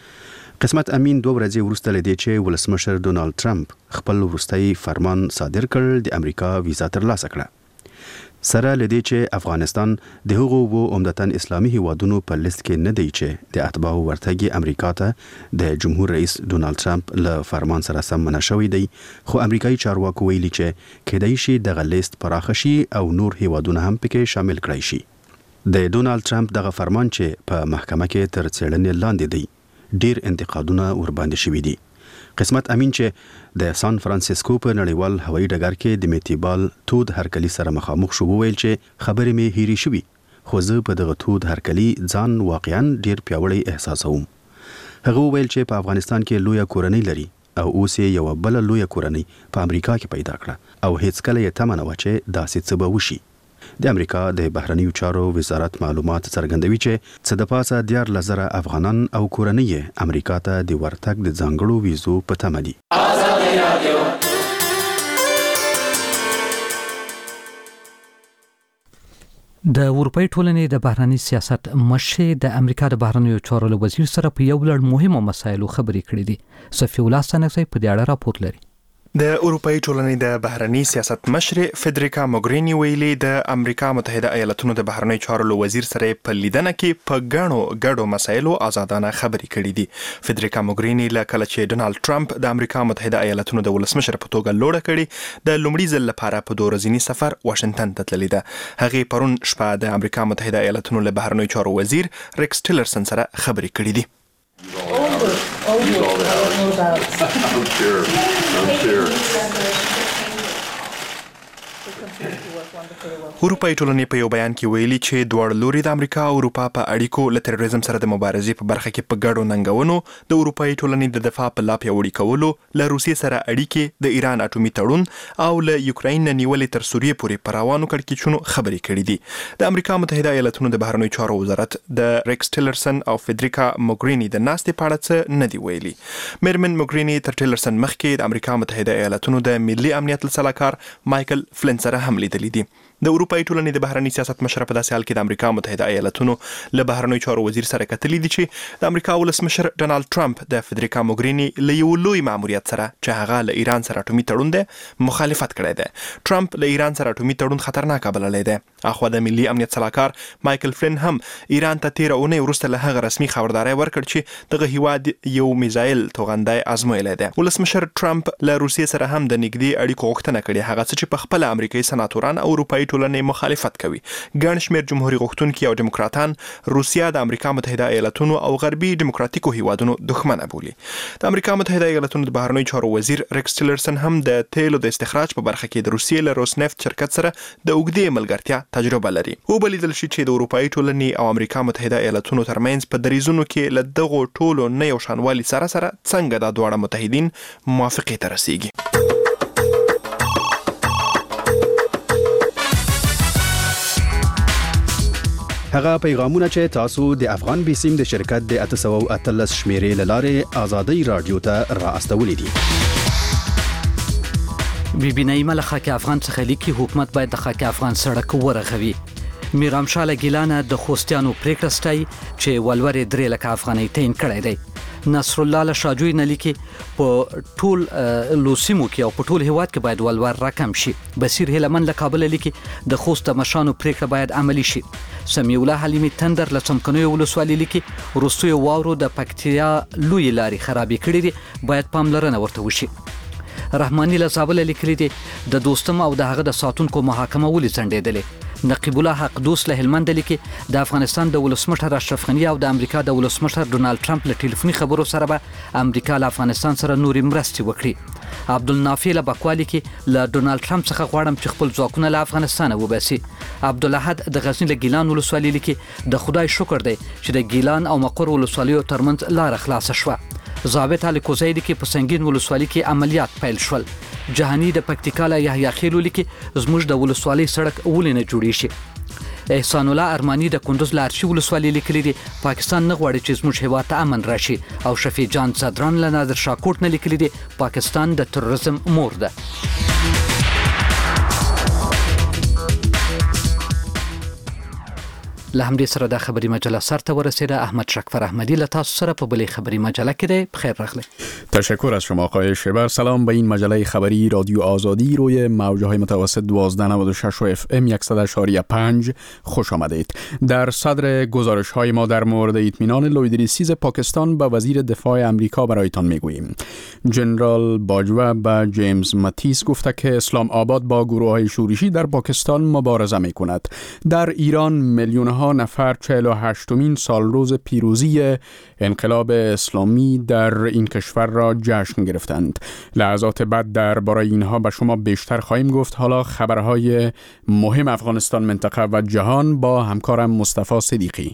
قسمت امین 2 ورځې وروسته له دې چې ولسمشر ډونالد ټرمپ خپل وروستي فرمان صادر کړ، د امریکا ویزا ترلاسه کړه. سره له دې چې افغانستان د هغو عمدتاً اسلامي هیوادونو په لیست کې نه دی چې د اتباعو ورتګي امریکا ته د جمهور رئیس ډونالد ټرمپ له فرمان سره سم نه شوی دی، خو امریکایي چارواکو ویلي چې کېدای شي دغه لیست پراخه شي او نور هیوادونه هم پکې شامل کړای شي. د ډونالد ټرمپ دغه فرمان چې په محکمه کې تر څېړنې لاندې دی، ډیر انتقادونه ورباندې شوي دي. قسمت امین چې د سان فرانسیسکو په نړیوال هوایي ډګر کې د میتی بال تود هرکلي سره مخامخ شو، وویل چې خبرې مې هېرې شوي، خو زه په دغه تود هرکلي ځان واقعا ډیر پیاوړی احساسوم. هغه وویل چې په افغانستان کې لویه کورنۍ لري او اوس یې یوه بله لویه کورنۍ په امریکا کې پیدا کړه او هیڅکله یې تمه نه وه چې داسې څه به وشي. د امریکا د بهرنیو چارو وزارت معلومات څرګندوي چې څه د پاسه 14,000 افغانان او کورنۍ امریکا ته د ورتګ د ځانګړو ویزو په تمه دي. د اروپای ټولنې د بهرنی سیاست مشر د امریکا د بهرنیو چارو وزیر سره په یو لړ مهمو مسایلو خبرې کړې دي. صفی الله سنګسي په دې اړه راپور لري. د اروپای ټولنې د بهرنی سیاست مشر فدریکا موګرینی ویلي د امریکا متحده ایالاتونو د بهرنی چارو وزیر سره په لیدنه کې په ګڼو مسایلو آزادانه خبرې کړې دي. فدریکا موګرینی له کله چې ډونالد ټرمپ د امریکا متحده ایالاتونو د ولسمشر په توګه لوړه کړې، د لومړي ځل لپاره په 2 ورځني سفر واشنگټن ته تللې ده. هغې پرون شپه د امریکا متحده ایالاتونو له بهرنی چارو وزیر ریکس ټیلرسن سره خبرې کړې دي. اروپای ټولنې په یو بیان کې ویلي چې دواړه لوري د امریکا او اروپا په اړیکو له تروریزم سره د مبارزې په برخه کې په ګډو ننګونو، د اروپای ټولنې د دفاع په لا پیاوړي کولو، له روسیې سره اړیکې، د ایران اټومي تړون او له یوکراین نه نیولې تر سوریې پورې په روانو کړکېچونو خبرې کړې دي. د امریکا متحده ایالاتونو د بهرنیو چارو وزارت د ریکس ټیلرسن او فدریکا موګرینی د ناستې په اړه څه نه دی ویلي. میرمن موګرینی تر ټیلرسن مخکې د امریکا متحده ایالاتونو د ملي امنیت سلاکار مایکل فلن سره هم لیدلې دي. د اروپای ټولنې د بهرنی سیاست مشر په داسې حال کې د امریکا متحده ایالاتونو له بهرنیو چارو وزیر سره کتلې دي چې د امریکا ولسمشر ډونالد ټرمپ د فدریکا موګرینی له یو لوی ماموریت سره چې هغه له ایران سره اټومي تړون دی مخالفت کړی دی. ټرمپ له ایران سره اټومي تړون خطرناک بللی دی. اخوا د ملي امنیت سلاکار مایکل فلن هم ایران ته 13 اونۍ وروسته له هغه رسمي خبرداری ورکړ چې دغه هیواد یو میزایل توغندی ازمویلی دی. ولسمشر ټرمپ له روسیې سره هم د نږدې اړیکو غوښتنه کړې، هغه څه چې په خپل امریکایي سناتوران او اروپایي ټولنې مخالفت کوي. ګڼ شمېر جمهوریت غوښتونکي او دیموکراتان روسیه د امریکا متحده ایالاتونو او غربي دیموکراتیکو هیوادونو دښمنه بولي. د امریکا متحده ایالاتونو د بهرنیو چارو وزیر ریکس ټیلرسن هم د تیلو د استخراج په برخه کې د روسیې له روسنفت شرکت سره د اوږدې ملګرتیا تجربه لري. وبلیدل شي چې د اروپایي ټولنې او امریکا متحده ایالاتونو ترمنځ په دریزونو کې له دغو ټولو نه یو شانوالي سره څنګه دا دواړه متحدین موافقې ته رسیږي. هغه پیغامونه چې تاسو د افغان بیسیم د شرکت د 813 شمیرې لاره آزادۍ رادیو ته را استولې دي. بیبي نعیمه له خاک افغان څخه لیکي حکومت باید د خاک افغان سړک ورغوي. میرام شاله ګیلانه د خوستیانو پریکړه ستای چې ولورې 3 لک افغانۍ تعین کړی دی. نصر الله لشاجوی نلیکي په ټول لوسیمو کې او په ټول هیواد کې باید ولور رقم شي. بصیر هلمن له کابل لیکي د خوست مشانو پریکړه باید عملی شي. سمیع الله حلیمی تندر لڅمکنوي ولسوالۍ لیکي روستوي واورو د پکتیا لوی لاري خرابې کړې دي، باید پاملرنه ورته وشي. رحماني له زابل لیکلي دي د دوستم او د هغه د ساتونکو محاکمه ولې ځنډېدلې. نقیب الله حق دوست له هلمند لیکي د افغانستان د ولسمشر اشرف غنی او د امریکا د ولسمشر ډونالد ټرمپ له ټلیفوني خبرو سره به امریکا له افغانستان سره نورې مرستې وکړي. عبدالنافع له بکوالی کې له ډونالد ټرمپ څخه غواړم چې خپل ځواکونه له افغانستان وباسي. عبدالاحد د غزنی له ګیلان ولسوالۍ لیکي د خدای شکر دی چې د ګیلان او مقر ولسوالیو ترمنځ لار خلاص شوه. ضابط علي کوزی لیکي په سنگین ولسوالۍ کې عملیات پیل شول. جهانی د پکتیکا له یحیی خیلو لیکي زموږ د ولسوالۍ سړک ولې نه جوړی شي. احسان الله ارمانی د کندوز لارشي ولسوالۍ لیکلي دي پاکستان نه غواړي چې زموږ هیواد ته امن راشي. او شفیع جان صدران له نادر شاکوټ نه لیکلي دي پاکستان د تروریزم مور ده. له همدې سره د خبري مجله سرته ورسیده. احمد شکفر احمدی له تاسو سره په بلې خبري مجله کې دی. بخیر راغلی. تشکر از شما آقای شبر. سلام به این مجله خبری رادیو آزادی روی موج‌های متوسط 1296 و اف ام 100.5 خوش آمدید. در صدر گزارش‌های ما در مورد اطمینان لویدریسیز پاکستان به وزیر دفاع آمریکا برایتان میگوییم. جنرال باجوه به جیمز ماتیس گفته که اسلام آباد با گروه‌های شورشی در پاکستان مبارزه می‌کند. در ایران میلیون‌ها نفر 48مین سالروز پیروزی انقلاب اسلامی در این کشور را جشن گرفتند. لحظات بعد درباره اینها به شما بیشتر خواهیم گفت. حالا خبرهای مهم افغانستان، منطقه و جهان با همکارم مصطفی صدیقی.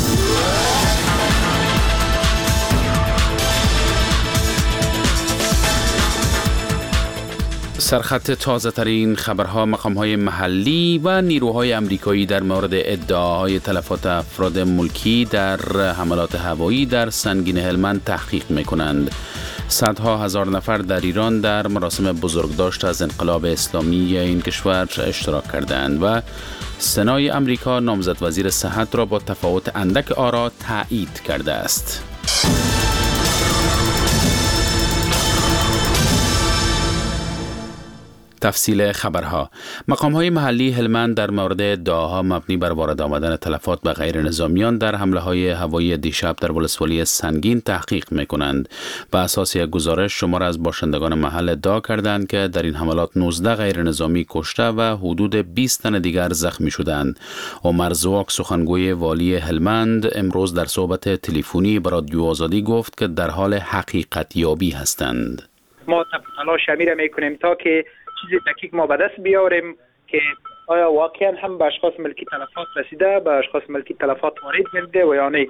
سرخط تازه ترین خبرها، مقام‌های محلی و نیروهای آمریکایی در مورد ادعاهای تلفات افراد ملکی در حملات هوایی در سنگین هلمند تحقیق می‌کنند. صدها هزار نفر در ایران در مراسم بزرگداشت از انقلاب اسلامی این کشور اشتراک کردند و سنای آمریکا نامزد وزیر صحت را با تفاوت اندک آرا تایید کرده است. تفصیل خبرها. مقام‌های محلی هلمند در مورد ادعاها مبنی بر وارد آمدن تلفات به غیر نظامیان در حمله‌های هوایی دیشب در ولسوالی سنگین تحقیق می‌کنند. بر اساس یک گزارش شمار از باشندگان محل ادعا کردند که در این حملات 19 غیر نظامی کشته و حدود 20 تن دیگر زخمی شدند. عمر زواک سخنگوی والی هلمند امروز در صحبت تلفنی با رادیو آزادی گفت که در حال حقیقت یابی هستند. ما تلاش امیر می‌کنیم تا که چیز دقیق ما به دست بیاریم که آیا واقعا هم به اشخاص ملکی تلفات رسیده، به اشخاص ملکی تلفات وارد گردیده و یا نه.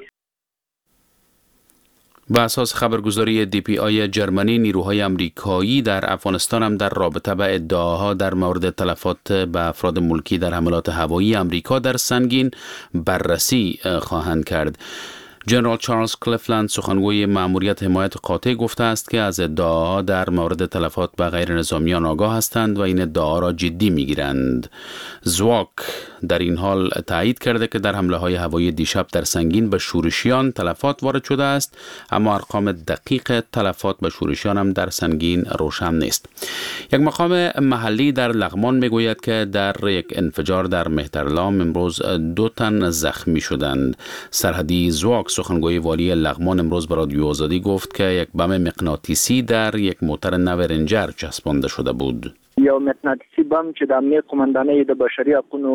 به اساس خبرگزاری DPI جرمنی، نیروهای آمریکایی در افغانستان هم در رابطه با ادعاها در مورد تلفات به افراد ملکی در حملات هوایی آمریکا در سنگین بررسی خواهند کرد. جنرال چارلز کلیفلند سخنگوی مأموریت حمایت قاطع گفته است که از ادعاها در مورد تلفات به غیر نظامیان آگاه هستند و این ادعا را جدی میگیرند. زواک در این حال تایید کرده که در حمله های هوایی دیشب در سنگین به شورشیان تلفات وارد شده است، اما ارقام دقیق تلفات به شورشیان هم در سنگین روشن نیست. یک مقام محلی در لغمان میگوید که در یک انفجار در مهترلام امروز 2 تن زخمی شدند. سرحدی زواک سخنگوی والی لغمان امروز به رادیو آزادی گفت که یک بم مغناطیسی در یک موتر نو رنجر چسبانده شده بود. یا مغناطیسی بم چې د امنیت قومندانۍ د بشري حقوقو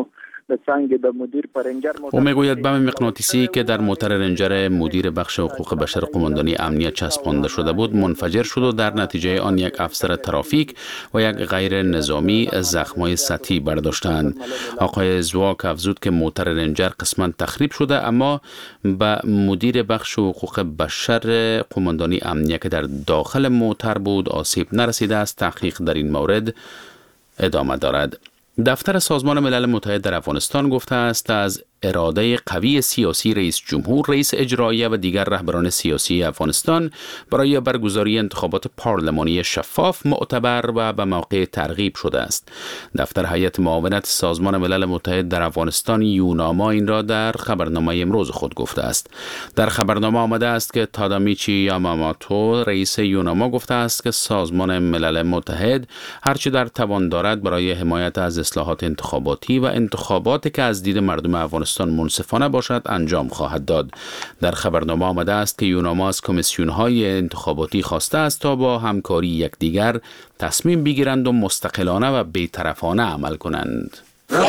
او میگوید بم مغناطیسی که در موتر رنجر مدیر بخش حقوق بشر قماندانی امنیت چسبانده شده بود منفجر شد و در نتیجه آن یک افسر ترافیک و یک غیر نظامی زخم‌های سطحی برداشتند. آقای زواک افزود که موتر رنجر قسما تخریب شده، اما به مدیر بخش حقوق بشر قماندانی امنیت که در داخل موتر بود آسیب نرسیده است. تحقیق در این مورد ادامه دارد. دفتر سازمان ملل متحد در افغانستان گفته است از اراده قوی سیاسی رئیس جمهور، رئیس اجراییه و دیگر رهبران سیاسی افغانستان برای برگزاری انتخابات پارلمانی شفاف، معتبر و به موقع ترغیب شده است. دفتر هیئت معاونت سازمان ملل متحد در افغانستان یوناما این را در خبرنامه امروز خود گفته است. در خبرنامه آمده است که تادامیچی یاماماتو رئیس یوناما گفته است که سازمان ملل متحد هرچی در توان دارد برای حمایت از اصلاحات انتخاباتی و انتخاباتی که از دید مردم افغانستان منصفانه باشد انجام خواهد داد. در خبرنامه آمده است که یوناما از کمیسیون‌های انتخاباتی خواسته است تا با همکاری یکدیگر تصمیم بگیرند و مستقلانه و بی‌طرفانه عمل کنند.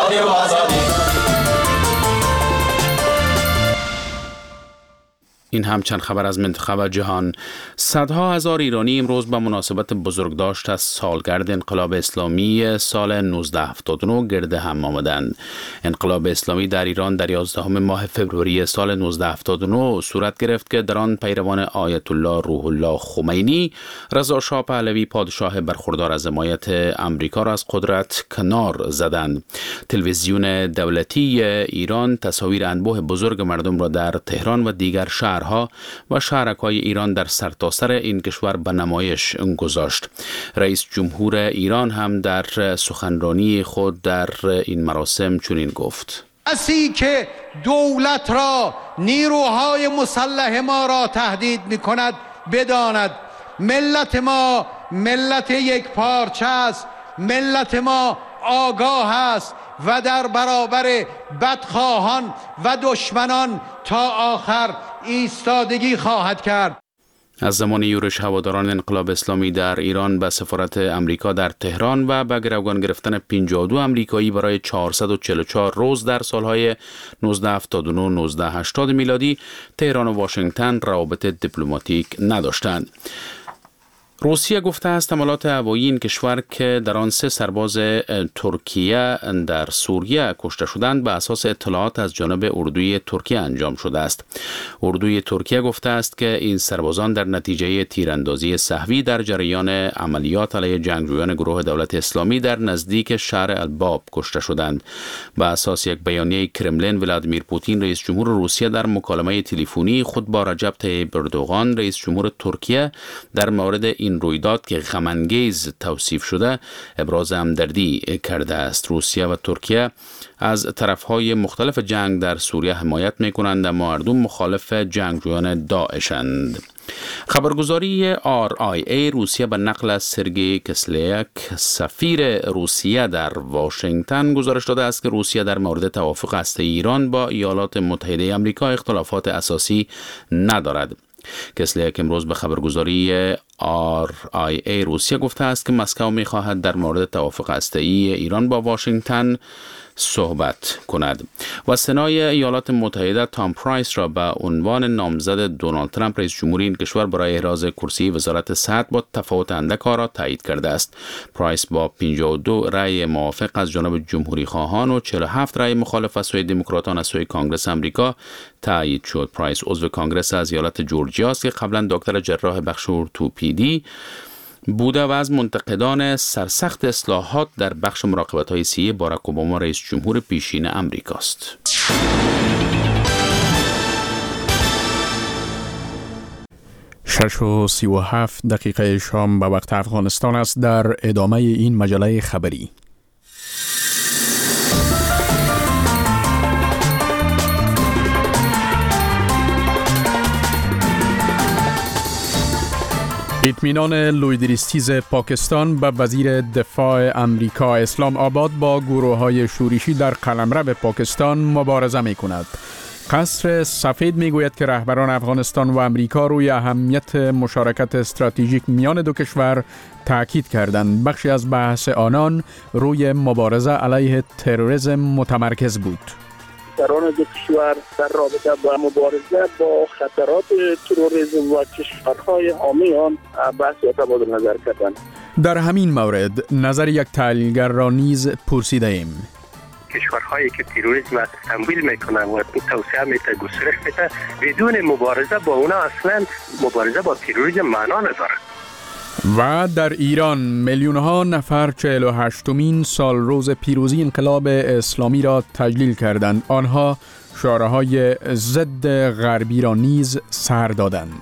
این هم چند خبر از منطقه و جهان. صدها هزار ایرانی امروز به مناسبت بزرگداشت از سالگرد انقلاب اسلامی سال 1979 گرد هم آمدند. انقلاب اسلامی در ایران در 11 ماه فوریه سال 1979 صورت گرفت که در آن پیروان آیت الله روح الله خمینی رضا شاه پهلوی پادشاه برخوردار از حمایت آمریکا را از قدرت کنار زدند. تلویزیون دولتی ایران تصاویر انبوه بزرگ مردم را در تهران و دیگر شهرها و شهرک‌های ایران در سرتاسر این کشور به نمایش گذاشت. رئیس جمهور ایران هم در سخنرانی خود در این مراسم چنین گفت: کسی که دولت را، نیروهای مسلح ما را تهدید می‌کند بداند ملت ما ملت یک پارچه است، ملت ما آگاه است و در برابر بدخواهان و دشمنان تا آخر ایستادگی خواهد کرد. از زمان یورش هواداران انقلاب اسلامی در ایران به سفارت امریکا در تهران و به گروگان گرفتن 52 امریکایی برای 444 روز در سالهای 1979-1980 میلادی، تهران و واشنگتن روابط دیپلماتیک نداشتند. روسیه گفته است حملات هوایی این کشور که در آن 3 سرباز ترکیه در سوریه کشته شدند به اساس اطلاعات از جانب اردوی ترکیه انجام شده است. اردوی ترکیه گفته است که این سربازان در نتیجه تیراندازی سهوی در جریان عملیات علیه جنگجویان گروه دولت اسلامی در نزدیک شهر الباب کشته شدند. به اساس یک بیانیه کرملین، ولادیمیر پوتین رئیس جمهور روسیه در مکالمه تلفنی خود با رجب طیب اردوغان رئیس جمهور ترکیه در مورد این رویداد که غم‌انگیز توصیف شده ابراز همدردی کرده است. روسیه و ترکیه از طرفهای مختلف جنگ در سوریه حمایت می‌کنند اما هر دو مخالف جنگجویان داعشند. خبرگزاری RIA روسیه به نقل از سرگئی کسلیاک سفیر روسیه در واشنگتن گزارش داده است که روسیه در مورد توافق هسته‌ای ایران با ایالات متحده آمریکا اختلافات اساسی ندارد. کسلیاک امروز به خبرگزاری RIA روسیه گفته است که مسکو می‌خواهد در مورد توافق هسته‌ای ایران با واشنگتن صحبت کند. و سنای ایالات متحده تام پرایس را به عنوان نامزد دونالد ترامپ رئیس جمهوری این کشور برای احراز کرسی وزارت صحت با تفاوت اندک را تایید کرده است. پرایس با 52 رأی موافق از جانب جمهوری خواهان و 47 رأی مخالف از سوی دموکراتان از سوی کانگرس آمریکا تایید شد. پرایس عضو کانگرس از ایالت جورجیا است که قبلا دکتر جراح بخش ارتوپدی بوده و از منتقدان سرسخت اصلاحات در بخش مراقبت‌های صحی باراک اوباما رئیس جمهور پیشین آمریکاست. شش و 37 دقیقه شام به وقت افغانستان است. در ادامه این مجله خبری اطمینان لویدریستیز پاکستان به وزیر دفاع امریکا اسلام آباد با گروه‌های شورشی در قلمرو پاکستان مبارزه می‌کند. قصر سفید میگوید که رهبران افغانستان و امریکا روی اهمیت مشارکت استراتژیک میان دو کشور تاکید کردند. بخشی از بحث آنان روی مبارزه علیه تروریسم متمرکز بود. سران دو کشور در رابطه با مبارزه با خطرات تروریسم و کشورهای حامی آن بحث و تبادل نظر کردند. در همین مورد نظر یک تحلیلگر را نیز پرسیده ایم. کشورهایی که تروریسم را تمویل میکنن و توسعه میده گسترش میده بدون مبارزه با اونا اصلا مبارزه با تروریسم معنا نداره. و در ایران میلیون‌ها نفر 48مین سال روز پیروزی انقلاب اسلامی را تجلیل کردند. آنها شعارهای ضد غربی را نیز سر دادند.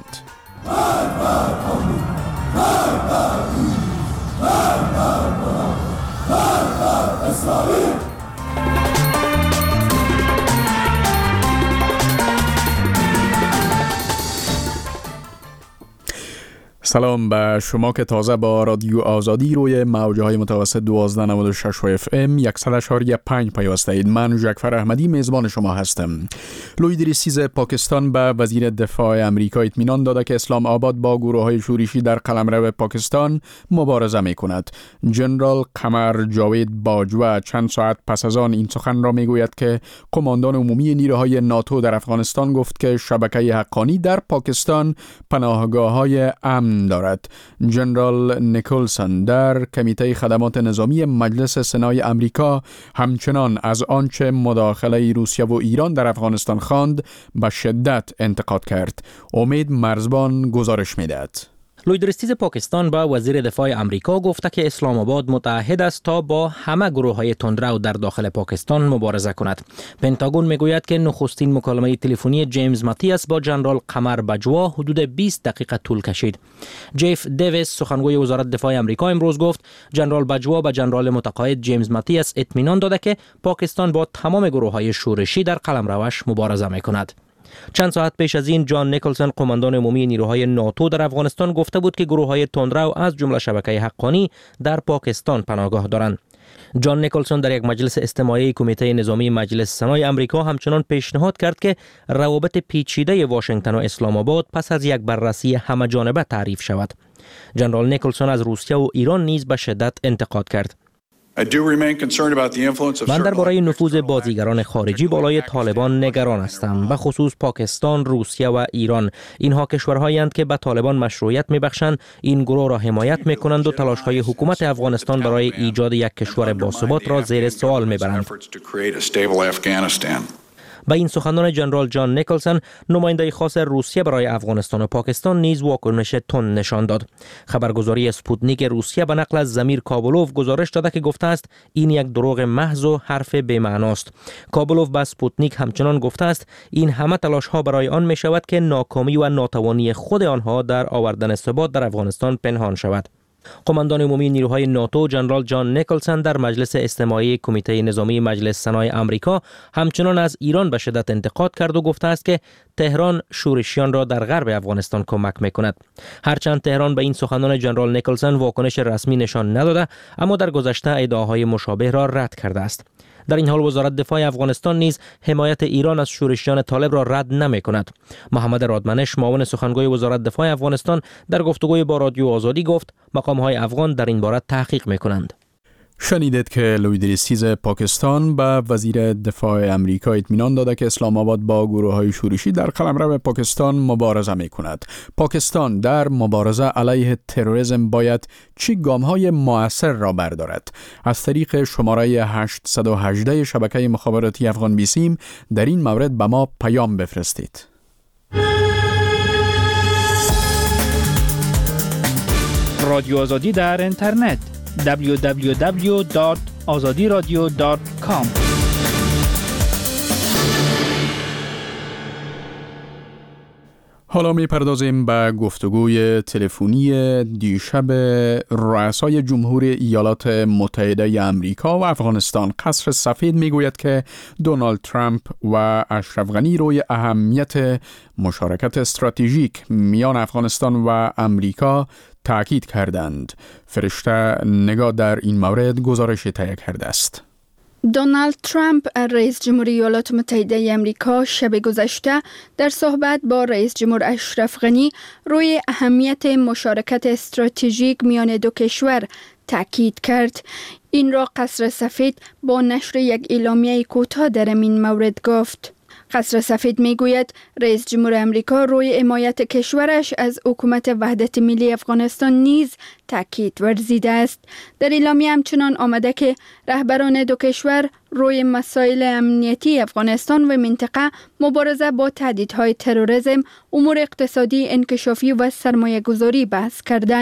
سلام به شما که تازه با رادیو آزادی روی موجهای متوسط 1296 FM 100.5 پیوسته اید. من جعفر احمدی میزبان شما هستم. لوید ریسیز پاکستان به وزیر دفاع امریکا اطمینان داده که اسلام آباد با گروه‌های شورشی در قلمرو پاکستان مبارزه می‌کند. جنرال قمر جاوید باجوا چند ساعت پس از آن این سخن را میگوید که قماندان عمومی نیروهای ناتو در افغانستان گفت که شبکه حقانی در پاکستان پناهگاه‌های امن دارد. جنرال نیکلسون در کمیته خدمات نظامی مجلس سنای امریکا همچنان از آنچه مداخله روسیه و ایران در افغانستان خواند به شدت انتقاد کرد. امید مرزبان گزارش می‌دهد. لوید ریسیز پاکستان با وزیر دفاع امریکا گفته که اسلام آباد متعهد است تا با همه گروه‌های تندرو در داخل پاکستان مبارزه کند. پنتاگون میگوید که نخستین مکالمه تلفنی جیمز ماتیاس با جنرال قمر باجوا حدود 20 دقیقه طول کشید. جیف دیویس سخنگوی وزارت دفاع امریکا امروز گفت جنرال باجوا به جنرال متقاعد جیمز ماتیاس اطمینان داده که پاکستان با تمام گروه‌های شورشی در قلمروش مبارزه می‌کند. چند ساعت پیش از این جان نیکلسون قماندان عمومی نیروهای ناتو در افغانستان گفته بود که گروه‌های تندرو از جمله شبکه حقانی در پاکستان پناهگاه دارند. جان نیکلسون در یک مجلس استماعی کمیته نظامی مجلس سنای امریکا همچنان پیشنهاد کرد که روابط پیچیده واشنگتن و اسلام آباد پس از یک بررسی همه جانبه تعریف شود. جنرال نیکلسون از روسیه و ایران نیز به شدت انتقاد کرد. من درباره نفوذ بازیگران خارجی بالای طالبان نگران هستم، به خصوص پاکستان، روسیه و ایران. اینها کشورهایی هستند که به طالبان مشروعیت میبخشند، این گروه را حمایت میکنند و تلاش‌های حکومت افغانستان برای ایجاد یک کشور باثبات را زیر سوال میبرند. با این سخنان جنرال جان نیکلسون، نماینده خاص روسیه برای افغانستان و پاکستان نیز واکنش تند نشان داد. خبرگزاری اسپوتنیک روسیه به نقل از زمیر کابلوف گزارش داده که گفته است این یک دروغ محض و حرف بی‌معناست. کابلوف به اسپوتنیک همچنان گفته است این همه تلاش ها برای آن می شود که ناکامی و ناتوانی خود آنها در آوردن ثبات در افغانستان پنهان شود. قماندان عمومی نیروهای ناتو جنرال جان نیکلسون در مجلس استماعی کمیته نظامی مجلس سنای امریکا همچنان از ایران به شدت انتقاد کرد و گفته است که تهران شورشیان را در غرب افغانستان کمک میکند. هرچند تهران به این سخنان جنرال نیکلسون واکنش رسمی نشان نداده، اما در گذشته ادعاهای مشابه را رد کرده است. در این حال وزارت دفاع افغانستان نیز حمایت ایران از شورشیان طالب را رد نمی کند. محمد رادمنش معاون سخنگوی وزارت دفاع افغانستان در گفتگوی با رادیو آزادی گفت مقام‌های افغان در این باره تحقیق می کنند. شنیدید که لوید ریسیز پاکستان به وزیر دفاع امریکا اطمینان داده که اسلام آباد با گروه‌های شورشی در قلمرو پاکستان مبارزه می‌کند. پاکستان در مبارزه علیه تروریسم باید چی گام‌های مؤثر را بردارد؟ از طریق شماره 818 شبکه مخابراتی افغان بیسیم در این مورد به ما پیام بفرستید. رادیو آزادی در اینترنت www.azadiradio.com. حالا می‌پردازیم به گفتگوی تلفنی دیشب رؤسای جمهور ایالات متحده آمریکا و افغانستان. قصر سفید میگوید که دونالد ترامپ و اشرف غنی روی اهمیت مشارکت استراتژیک میان افغانستان و آمریکا تاکید کردند. فرشته نگاه در این مورد گزارش تهیه کرده است. دونالد ترامپ رئیس جمهوری ایالات متحده آمریکا شب گذشته در صحبت با رئیس جمهور اشرف غنی روی اهمیت مشارکت استراتژیک میان دو کشور تاکید کرد. این را قصر سفید با نشر یک اعلامیه کوتاه در این مورد گفت. قصر سفید میگوید رئیس جمهور آمریکا روی حمایت کشورش از حکومت وحدت ملی افغانستان نیز تاکید ورزیده است. در اعلامیه همچنان آمده که رهبران دو کشور روی مسائل امنیتی افغانستان و منطقه، مبارزه با تهدیدهای تروریسم، امور اقتصادی، انکشافی و سرمایه گذاری بحث کردند.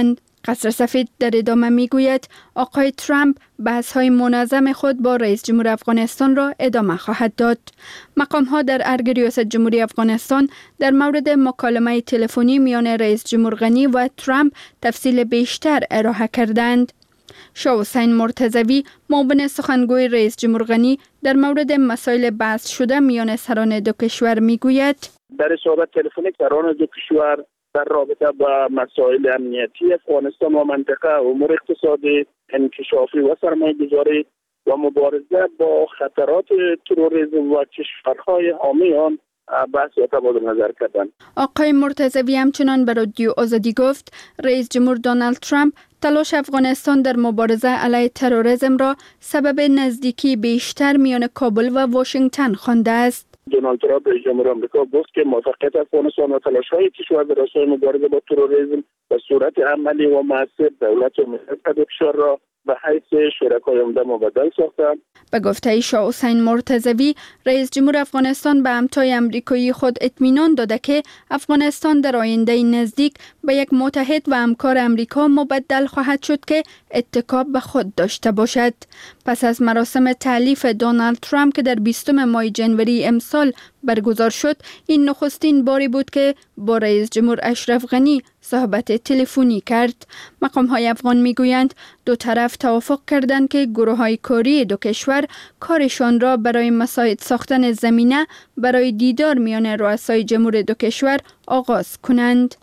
قصر سفید در ادامه میگوید آقای ترامپ بحث‌های منظم خود با رئیس جمهور افغانستان را ادامه خواهد داد. مقام‌ها در ارگ ریاست جمهوری افغانستان در مورد مکالمه تلفنی میان رئیس جمهور غنی و ترامپ تفصیل بیشتر ارائه کردند. شاه حسین مرتضوی معاون سخنگوی رئیس جمهور غنی در مورد مسائل بحث شده میان سران دو کشور میگوید در صحبت تلفنی سران دو کشور در رابطه با مسائل امنیتی افغانستان و منطقه، امور اقتصادی، انکشافی و سرمایه‌گذاری و مبارزه با خطرات تروریسم و کشورهای حامی آن بحث و تبادل نظر کردند. آقای مرتضوی همچنان به رادیو آزادی گفت رئیس جمهور دونالد ترامپ تلاش افغانستان در مبارزه علیه تروریسم را سبب نزدیکی بیشتر میان کابل و واشنگتن خوانده است. دونالد ترامپ رئیس جمهور آمریکا گفت که موفقیت افغانستان و تلاش‌های کشور در راستای مبارزه با تروریسم به صورت عملی و مؤثر دولت و ملت کشور را به حیث شرکای عمده مبدل ساختند. به گفته شاه حسین مرتضوی، رئیس جمهور افغانستان به همتای امریکایی خود اطمینان داده که افغانستان در آینده نزدیک به یک متحد و همکار امریکا مبدل خواهد شد که اتکا به خود داشته باشد. پس از مراسم تألیف دونالد ترامپ که در 20 ماه جنوری امسال برگزار شد، این نخستین باری بود که با رئیس جمهور اشرف غنی صحبت تلفنی کرد. مقام‌های افغان میگویند دو طرف توافق کردند که گروه‌های کاری دو کشور کارشان را برای مساعد ساختن زمینه برای دیدار میان رؤسای جمهور دو کشور آغاز کنند.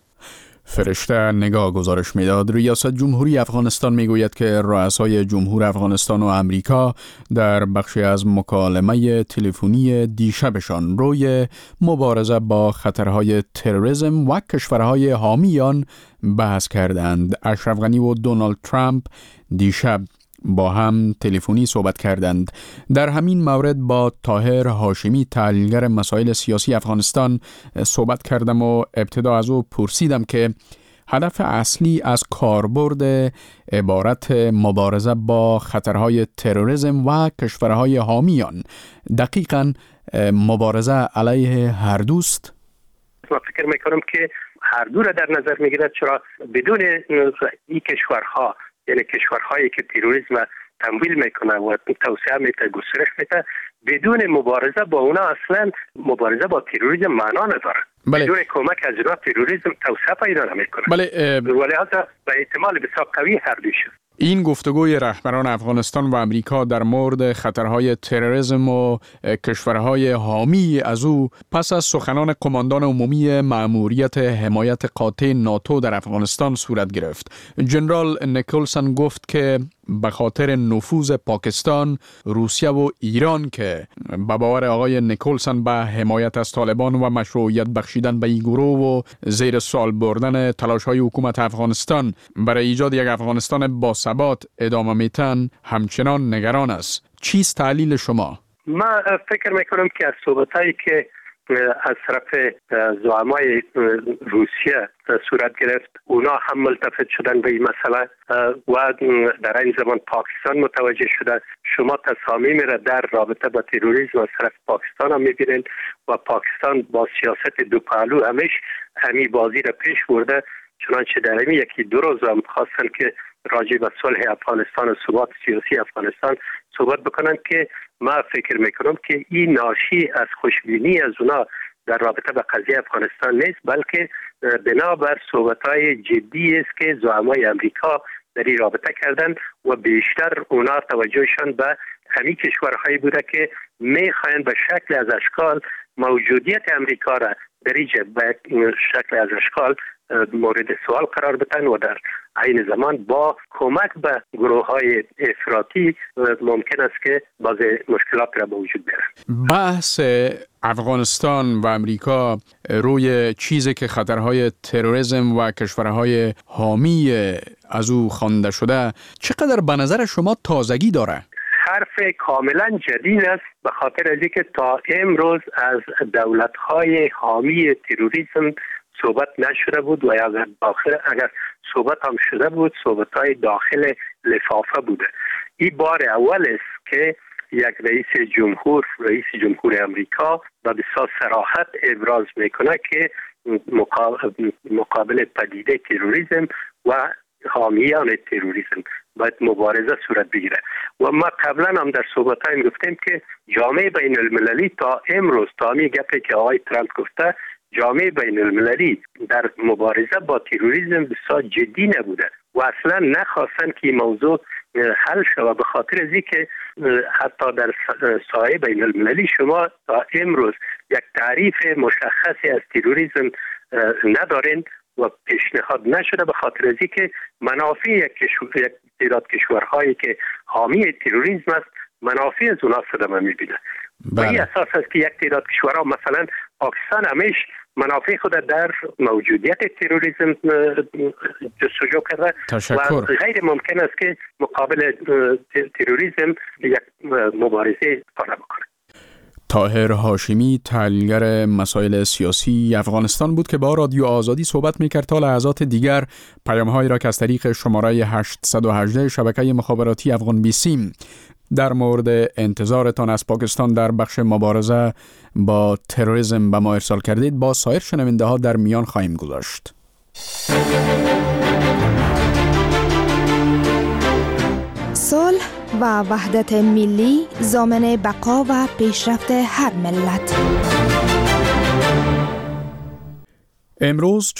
فرشته نگاه گزارش میداد. ریاست جمهوری افغانستان میگوید که رؤسای جمهور افغانستان و امریکا در بخشی از مکالمه تلفنی دیشبشان روی مبارزه با خطرهای تروریسم و کشورهای حامی آن بحث کردند. اشرف غنی و دونالد ترامپ دیشب با هم تلفنی صحبت کردند. در همین مورد با طاهر هاشمی، تحلیلگر مسائل سیاسی افغانستان، صحبت کردم و ابتدا از او پرسیدم که هدف اصلی از کاربرد عبارت مبارزه با خطرهای تروریسم و کشورهای حامی آن دقیقاً مبارزه علیه هر دوست؟ من فکر میکنم که هر دو را در نظر میگیرد، چرا بدون این کشورها، یعنی کشورهایی که تروریسم تمویل میکنه و توسعه میده، گسترش میده، بدون مبارزه با اونا اصلا مبارزه با تروریسم معنا نداره. بله. بدون کمک از اونا تروریسم توسعه پیدا نمیکنه. بله. ولی حتی به احتمال بسیار قوی هر دوشه. این گفتگوی رهبران افغانستان و امریکا در مورد خطرهای تروریسم و کشورهای حامی از او پس از سخنان قماندان عمومی مأموریت حمایت قاطع ناتو در افغانستان صورت گرفت. جنرال نیکلسن گفت که به خاطر نفوذ پاکستان، روسیه و ایران که به باور آقای نیکلسن به حمایت از طالبان و مشروعیت بخشیدن به این گروه و زیر سوال بردن تلاش‌های حکومت افغانستان برای ایجاد یک افغانستان با ثبات ادامه میتن، همچنان نگران است. چیست تعلیل شما؟ من فکر میکنم که از صحبتایی که از طرف زعمای روسیه صورت گرفت، اونا هم ملتفت شدن به این مسئله و در این زمان پاکستان متوجه شده. شما تصامیم را در رابطه با تروریسم از طرف پاکستان هم میبینید و پاکستان با سیاست دو پهلو همی بازی را پیش برده. چنانچه در این یکی دو روز هم خواستن که راجع به صلح افغانستان و ثبات سیاسی افغانستان صحبت بکنن که من فکر میکنم که این ناشی از خوشبینی از اونا در رابطه به قضیه افغانستان نیست، بلکه بنابر صحبت‌های جدی است که زعمای امریکا در این رابطه کردن و بیشتر اونا توجهشان به همین کشورهایی بوده که میخواین به شکل از اشکال موجودیت امریکا را در اینجا به شکل از اشکال مورد سوال قرار بدن و در عین زمان با کمک به گروه‌های افراطی ممکن است که بعضی مشکلات را به وجود بیارن. بحث افغانستان و امریکا روی چیزی که خطرهای تروریسم و کشورهای حامی از او خوانده شده چقدر به نظر شما تازگی داره؟ حرف کاملا جدید است، به خاطر از اینکه تا امروز از دولت‌های حامی تروریسم صحبت نشده بود و اگر صحبت هم شده بود صحبت‌های داخل لفافه بوده. این بار اول است که یک رئیس جمهور امریکا با بسیار صراحت ابراز میکنه که مقابل پدیده تروریسم و حامیان تروریسم باید مبارزه صورت بگیره. و ما قبلا هم در صحبت‌ها گفتیم که جامعه بین المللی تا امروز، تا همین گپی که آقای ترامپ گفته، جامعه بین المللی در مبارزه با تروریسم بسیار جدی نبوده و اصلا نخواستن که این موضوع حل شود، به خاطر از اینکه حتی در ساحه بین المللی شما تا امروز یک تعریف مشخصی از تروریسم ندارین و پیشنهاد نشده، به خاطر از اینکه منافع یک تعداد کشورهایی که حامی تروریسم است منافع از اونها صدمه میبینه. و این اساس است که یک تعداد کشورها مثلا پاکستان همیش منافع خود در موجودیت تروریسم جستجو کرده و غیر ممکن است که مقابل تروریسم یک مبارزه کار بکنه. طاهر هاشمی، تحلیلگر مسائل سیاسی افغانستان بود که با رادیو آزادی صحبت می‌کرد. تا لحظات دیگر پیام‌هایی را که از طریق شماره 818 شبکه مخابراتی افغان بیسیم در مورد انتظارتان از پاکستان در بخش مبارزه با تروریسم به ما ارسال کردید با سایر شنونده‌ها در میان خواهیم گذاشت. صلح و وحدت ملی ضامن بقا و پیشرفت هر ملت. امروز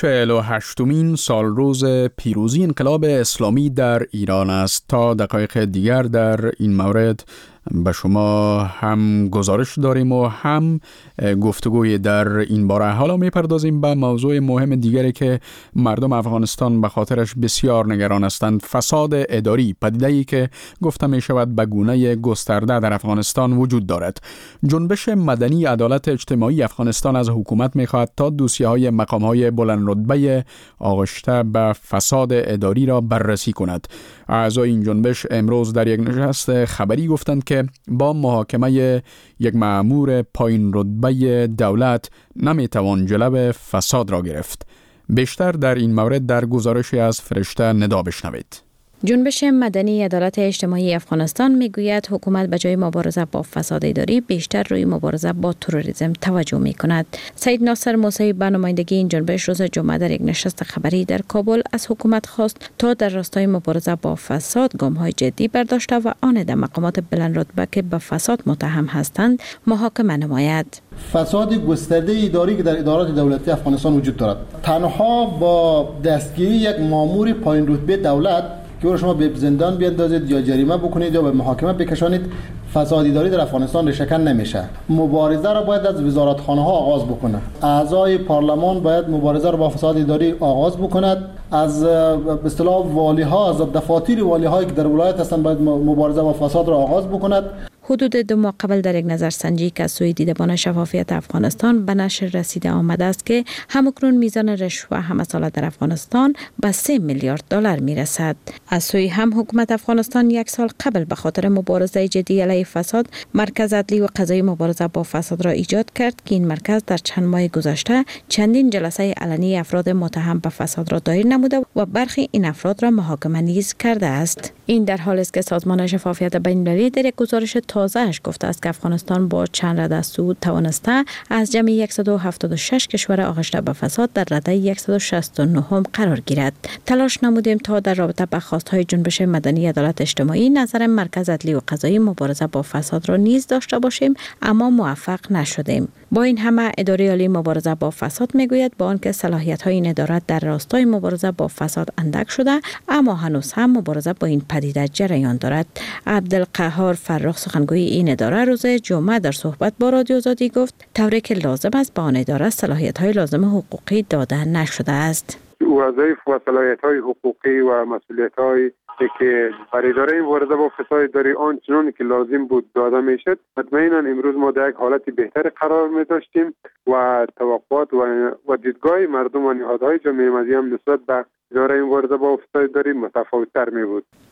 48مین سالروز پیروزی انقلاب اسلامی در ایران است. تا دقایق دیگر در این مورد به شما هم گزارش داریم و هم گفتگوی در این باره. حالا میپردازیم به موضوع مهم دیگری که مردم افغانستان به خاطرش بسیار نگران هستند: فساد اداری، پدیده‌ای که گفته می شود به گونه گسترده در افغانستان وجود دارد. جنبش مدنی عدالت اجتماعی افغانستان از حکومت می‌خواهد تا دوسیه‌های مقام‌های بلند رتبه آغشته به فساد اداری را بررسی کند. اعضای این جنبش امروز در یک نشست خبری گفتند که با محاکمه یک مأمور پایین رتبه دولت نمیتوان جلب فساد را گرفت. بیشتر در این مورد در گزارشی از فرشته ندا بشنوید. جنبش مدنی عدالت اجتماعی افغانستان میگوید حکومت به جای مبارزه با فساد اداری بیشتر روی مبارزه با تروریسم توجه میکند. سید ناصر موسوی به نمایندگی این جنبش روز جمعه در یک نشست خبری در کابل از حکومت خواست تا در راستای مبارزه با فساد گام‌های جدی برداشته و آن در مقامات بلند رتبه که به فساد متهم هستند محاکمه نماید. فساد گسترده اداری که در ادارات دولتی افغانستان وجود دارد، تنها با دستگیری یک مأمور پایین رتبه دولت که شما به زندان بیاندازید یا جریمه بکنید یا به محاکمه بکشانید، فساد اداری در افغانستان ریشه‌کن نمیشه. مبارزه را باید از وزارتخانه‌ها آغاز بکنه. اعضای پارلمان باید مبارزه را با فساد اداری آغاز بکند. از به اصطلاح والی‌ها، از دفاتر والی‌هایی که در ولایت هستند باید مبارزه با فساد را آغاز بکند. حدود 2 ماه قبل در یک نظرسنجی که از سوی دیدبان شفافیت افغانستان به نشر رسیده آمده است که همکنون میزان رشوه همه ساله در افغانستان به 3 میلیارد دلار میرسد. از سوی هم حکومت افغانستان یک سال قبل به خاطر مبارزه جدی علیه فساد مرکز عدلی و قضایی مبارزه با فساد را ایجاد کرد که این مرکز در چند ماه گذشته چندین جلسه علنی افراد متهم به فساد را دایر نموده و برخی این افراد را محاکمه نیز کرده است. این در حالی است که سازمان شفافیت بین‌المللی در یک گزارش تازه‌اش گفته است که افغانستان با چند رده از سود توانسته از جمع 176 کشور آغشته به فساد در رده 169 قرار گیرد. تلاش نمودیم تا در رابطه با خواست‌های جنبش مدنی عدالت اجتماعی نظر مرکز عدلی و قضایی مبارزه با فساد را نیز داشته باشیم، اما موفق نشدیم. با این همه اداره عالی مبارزه با فساد میگوید با آنکه صلاحیت‌های این اداره در راستای مبارزه با فساد اندک شده، اما هنوز هم مبارزه با این پدیده جریان دارد. عبدالقهار فرخ سخنگوی این اداره روز جمعه در صحبت با رادیو آزادی گفت طوری که لازم است به آن اداره صلاحیت‌های لازم حقوقی داده نشده است. وظایف و صلاحیت‌های حقوقی و مسئولیت‌های که برای اداره مبارزه با فساد اداری آنچنانی که لازم بود داده میشد، مطمئنا امروز ما در یک حالت بهتر قرار می داشتیم و توقعات و دیدگاه مردم و نهادهای جامعه مدنی هم نسبت به اداره مبارزه با فساد اداری متفاوت‌تر می بود.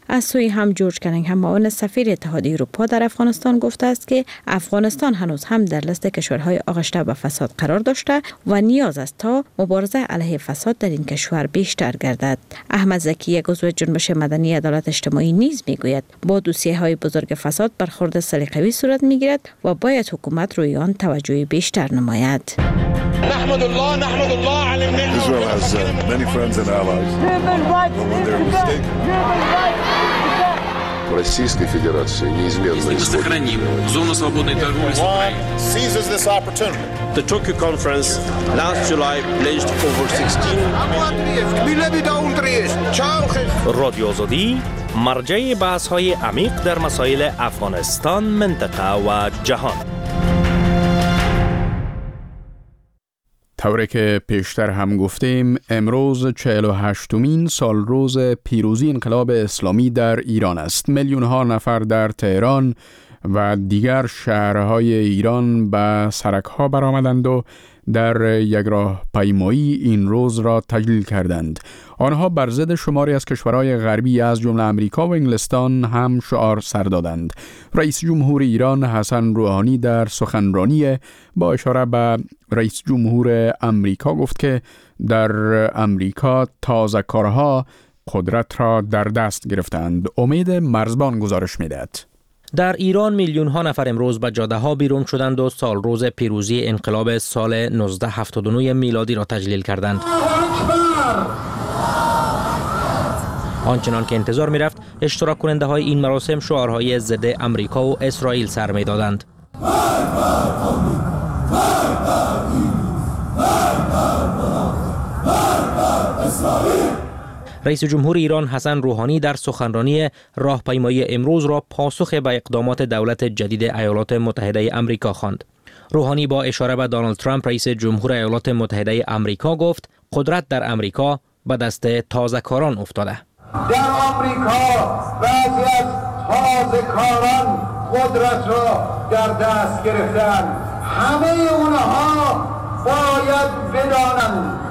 از سوی هم جورج کنینگهم معاون سفیر اتحادیه اروپا در افغانستان گفته است که افغانستان هنوز هم در لیست کشورهای آغشته به فساد قرار داشته و نیاز است تا مبارزه علیه فساد در این کشور بیشتر گردد. احمد زکی، عضو جنبش مدنی عدالت اجتماعی، نیز میگوید با دوسیه‌های بزرگ فساد برخورد سلیقه‌ای صورت میگیرد و باید حکومت روی آن توجه بیشتر نماید. نحمد الله على Israel has many friends and allies. When they're mistaken. Российской Федерации неизменно сохраним зону свободной торговли с Украиной. Seizes this opportunity. The Tokyo conference last July pledged over 16 رادیو آزادی مرجع بحث‌های عمیق در مسائل افغانستان، منطقه و جهان. طوری که پیشتر هم گفتیم، امروز 48مین سال روز پیروزی انقلاب اسلامی در ایران است. میلیون‌ها نفر در تهران و دیگر شهرهای ایران به سرک‌ها برآمدند و در یک راهپیمایی این روز را تجلیل کردند. آنها بر ضد شماری از کشورهای غربی از جمله امریکا و انگلستان هم شعار سر دادند. رئیس جمهور ایران حسن روحانی در سخنرانی با اشاره به رئیس جمهور امریکا گفت که در امریکا تازه‌کارها قدرت را در دست گرفتند. امید مرزبان گزارش می‌دهد. در ایران میلیون‌ها نفر امروز به جاده‌ها بیرون شدند و سال روز پیروزی انقلاب سال 1979 میلادی را تجلیل کردند. آنچنان که انتظار می‌رفت، اشتراک کننده‌های این مراسم شعارهای ضد امریکا و اسرائیل سر می‌دادند. رئیس جمهور ایران حسن روحانی در سخنرانی راهپیمایی امروز را پاسخ به اقدامات دولت جدید ایالات متحده آمریکا خواند. روحانی با اشاره به دونالد ترامپ رئیس جمهور ایالات متحده آمریکا گفت قدرت در آمریکا به دست تازه‌کاران افتاده. در آمریکا بعضی از تازه‌کاران قدرت را در دست گرفتند. همه اونها باید بدانند،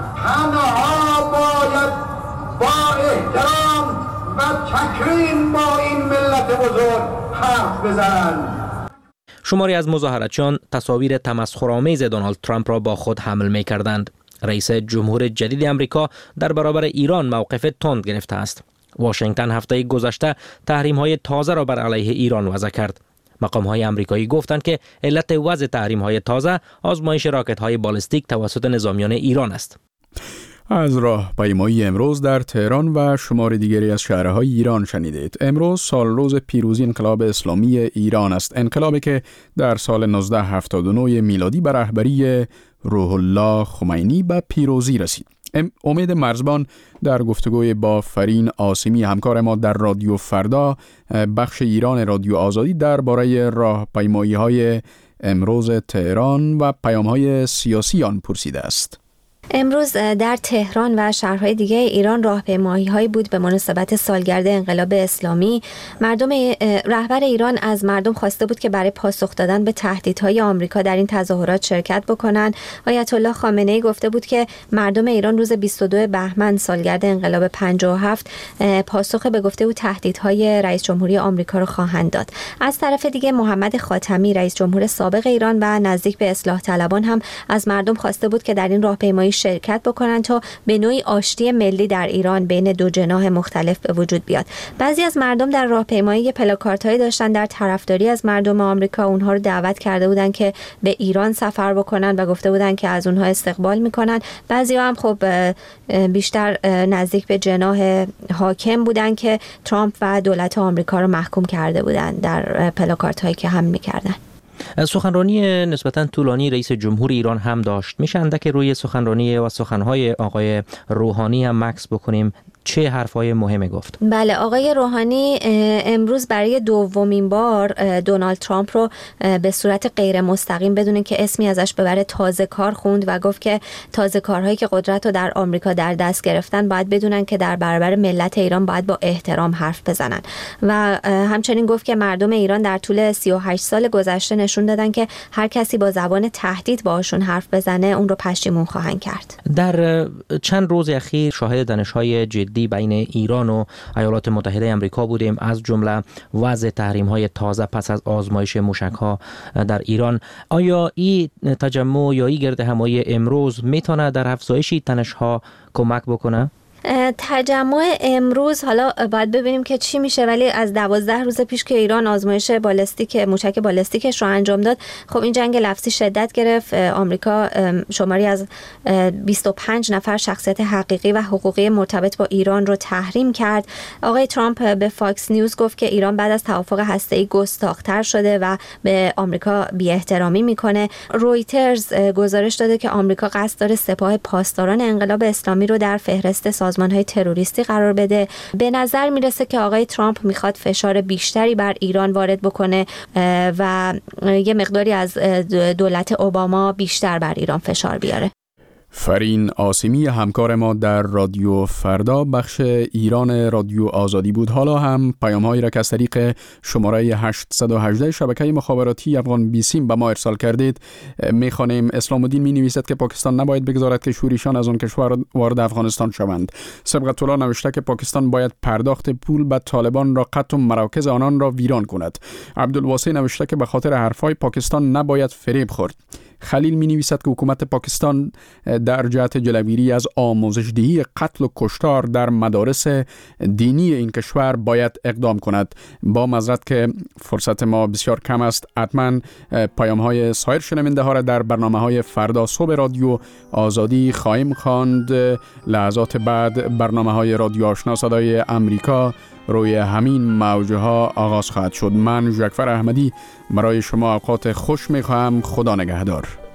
همه باید با احترام و تکریم با این ملت بزرگ حرف بزنند. شماری از مظاهراتچیان تصاویر تمسخرآمیز دونالد ترامپ را با خود حمل می کردند. رئیس جمهور جدید آمریکا در برابر ایران موقف تند گرفته است. واشنگتن هفته گذشته تحریم‌های تازه را بر علیه ایران وضع کرد. مقام‌های آمریکایی گفتند که علت وضع تحریم‌های تازه آزمایش راکت‌های بالستیک توسط نظامیان ایران است. از راهپیمایی امروز در تهران و شمار دیگری از شهرهای ایران شنیدید. امروز سال روز پیروزی انقلاب اسلامی ایران است. انقلابی که در سال 1979 میلادی بر رهبری روح الله خمینی به پیروزی رسید. امید مرزبان در گفتگوی با فرین آسیمی همکار ما در رادیو فردا بخش ایران رادیو آزادی درباره راهپیمایی‌های امروز تهران و پیام‌های سیاسی آن پرسیده است. امروز در تهران و شهرهای دیگه ایران راهپیمایی‌هایی بود به مناسبت سالگرد انقلاب اسلامی. رهبر ایران از مردم خواسته بود که برای پاسخ دادن به تهدیدهای آمریکا در این تظاهرات شرکت بکنن. آیت الله خامنه‌ای گفته بود که مردم ایران روز 22 بهمن سالگرد انقلاب 57 پاسخ به گفته او تهدیدهای رئیس جمهوری آمریکا را خواهند داد. از طرف دیگه محمد خاتمی رئیس جمهور سابق ایران و نزدیک به اصلاح طلبان هم از مردم خواسته بود که در این راهپیمایی شرکت بکنن تا به نوعی آشتی ملی در ایران بین دو جناح مختلف به وجود بیاد. بعضی از مردم در راهپیمایی پلاکاردهایی داشتن در طرفداری از مردم آمریکا، اونها رو دعوت کرده بودن که به ایران سفر بکنن و گفته بودن که از اونها استقبال میکنن. بعضی‌ها هم خب بیشتر نزدیک به جناح حاکم بودن که ترامپ و دولت آمریکا رو محکوم کرده بودن در پلاکاردهایی که هم میکردن. سخنرانی نسبتاً طولانی رئیس جمهور ایران هم داشت. میشه اندک روی سخنرانی و سخنهای آقای روحانی هم مکس بکنیم؟ چه حرفای مهمه گفت؟ بله، آقای روحانی امروز برای دومین بار دونالد ترامپ رو به صورت غیر مستقیم بدون که اسمی ازش ببره تازه کار خوند و گفت که تازه کارهایی که قدرت رو در آمریکا در دست گرفتن باید بدونن که در برابر ملت ایران باید با احترام حرف بزنن و همچنین گفت که مردم ایران در طول 38 سال گذشته نشون دادن که هر کسی با زبان تهدید باهاشون حرف بزنه اون رو پشیمون خواهند کرد. در چند روز اخیر شاهد دانش‌های جدی جدی بین ایران و ایالات متحده آمریکا بودیم، از جمله وضع تحریم‌های تازه پس از آزمایش موشک‌ها در ایران. آیا این تجمع یا این گرد همایی امروز میتونه در افزایش تنش‌ها کمک بکنه؟ تجمع امروز حالا باید ببینیم که چی میشه، ولی از 12 روز پیش که ایران آزمایش موشک بالستیکش رو انجام داد، خب این جنگ لفظی شدت گرفت. آمریکا شماری از 25 نفر شخصیت حقیقی و حقوقی مرتبط با ایران رو تحریم کرد. آقای ترامپ به فاکس نیوز گفت که ایران بعد از توافق هسته‌ای گستاخ‌تر شده و به آمریکا بی‌احترامی میکنه. رویترز گزارش داده که آمریکا قصد داره سپاه پاسداران انقلاب اسلامی رو در فهرست سازمان‌های تروریستی قرار بده. به نظر میرسه که آقای ترامپ میخواد فشار بیشتری بر ایران وارد بکنه و یه مقداری از دولت اوباما بیشتر بر ایران فشار بیاره. فرین آسیمی همکار ما در رادیو فردا بخش ایران رادیو آزادی بود. حالا هم پیام‌هایی را که از طریق شماره 818 شبکه مخابراتی افغان بیسیم به ما ارسال کردید می‌خوانیم. اسلام الدین می‌نویسد که پاکستان نباید بگذارد که شوریشان از آن کشور وارد افغانستان شوند. سبقت الله نوشته که پاکستان باید پرداخت پول به طالبان را قطع و مراکز آنان را ویران کند. عبدالواسع نوشته که به خاطر حرفای پاکستان نباید فریب خورد. خلیل می نویسد که حکومت پاکستان در جهت جلوگیری از آموزش‌دهی قتل و کشتار در مدارس دینی این کشور باید اقدام کند. با معذرت که فرصت ما بسیار کم است، حتما پیام‌های سایر شنونده ها را در برنامه‌های فردا صبح رادیو آزادی خواهیم خواند. لحظات بعد برنامه‌های رادیو آشنا صدای امریکا روی همین موجه ها آغاز خواهد شد. من ژکفر احمدی برای شما اوقات خوش می‌خواهم. خدا نگهدار.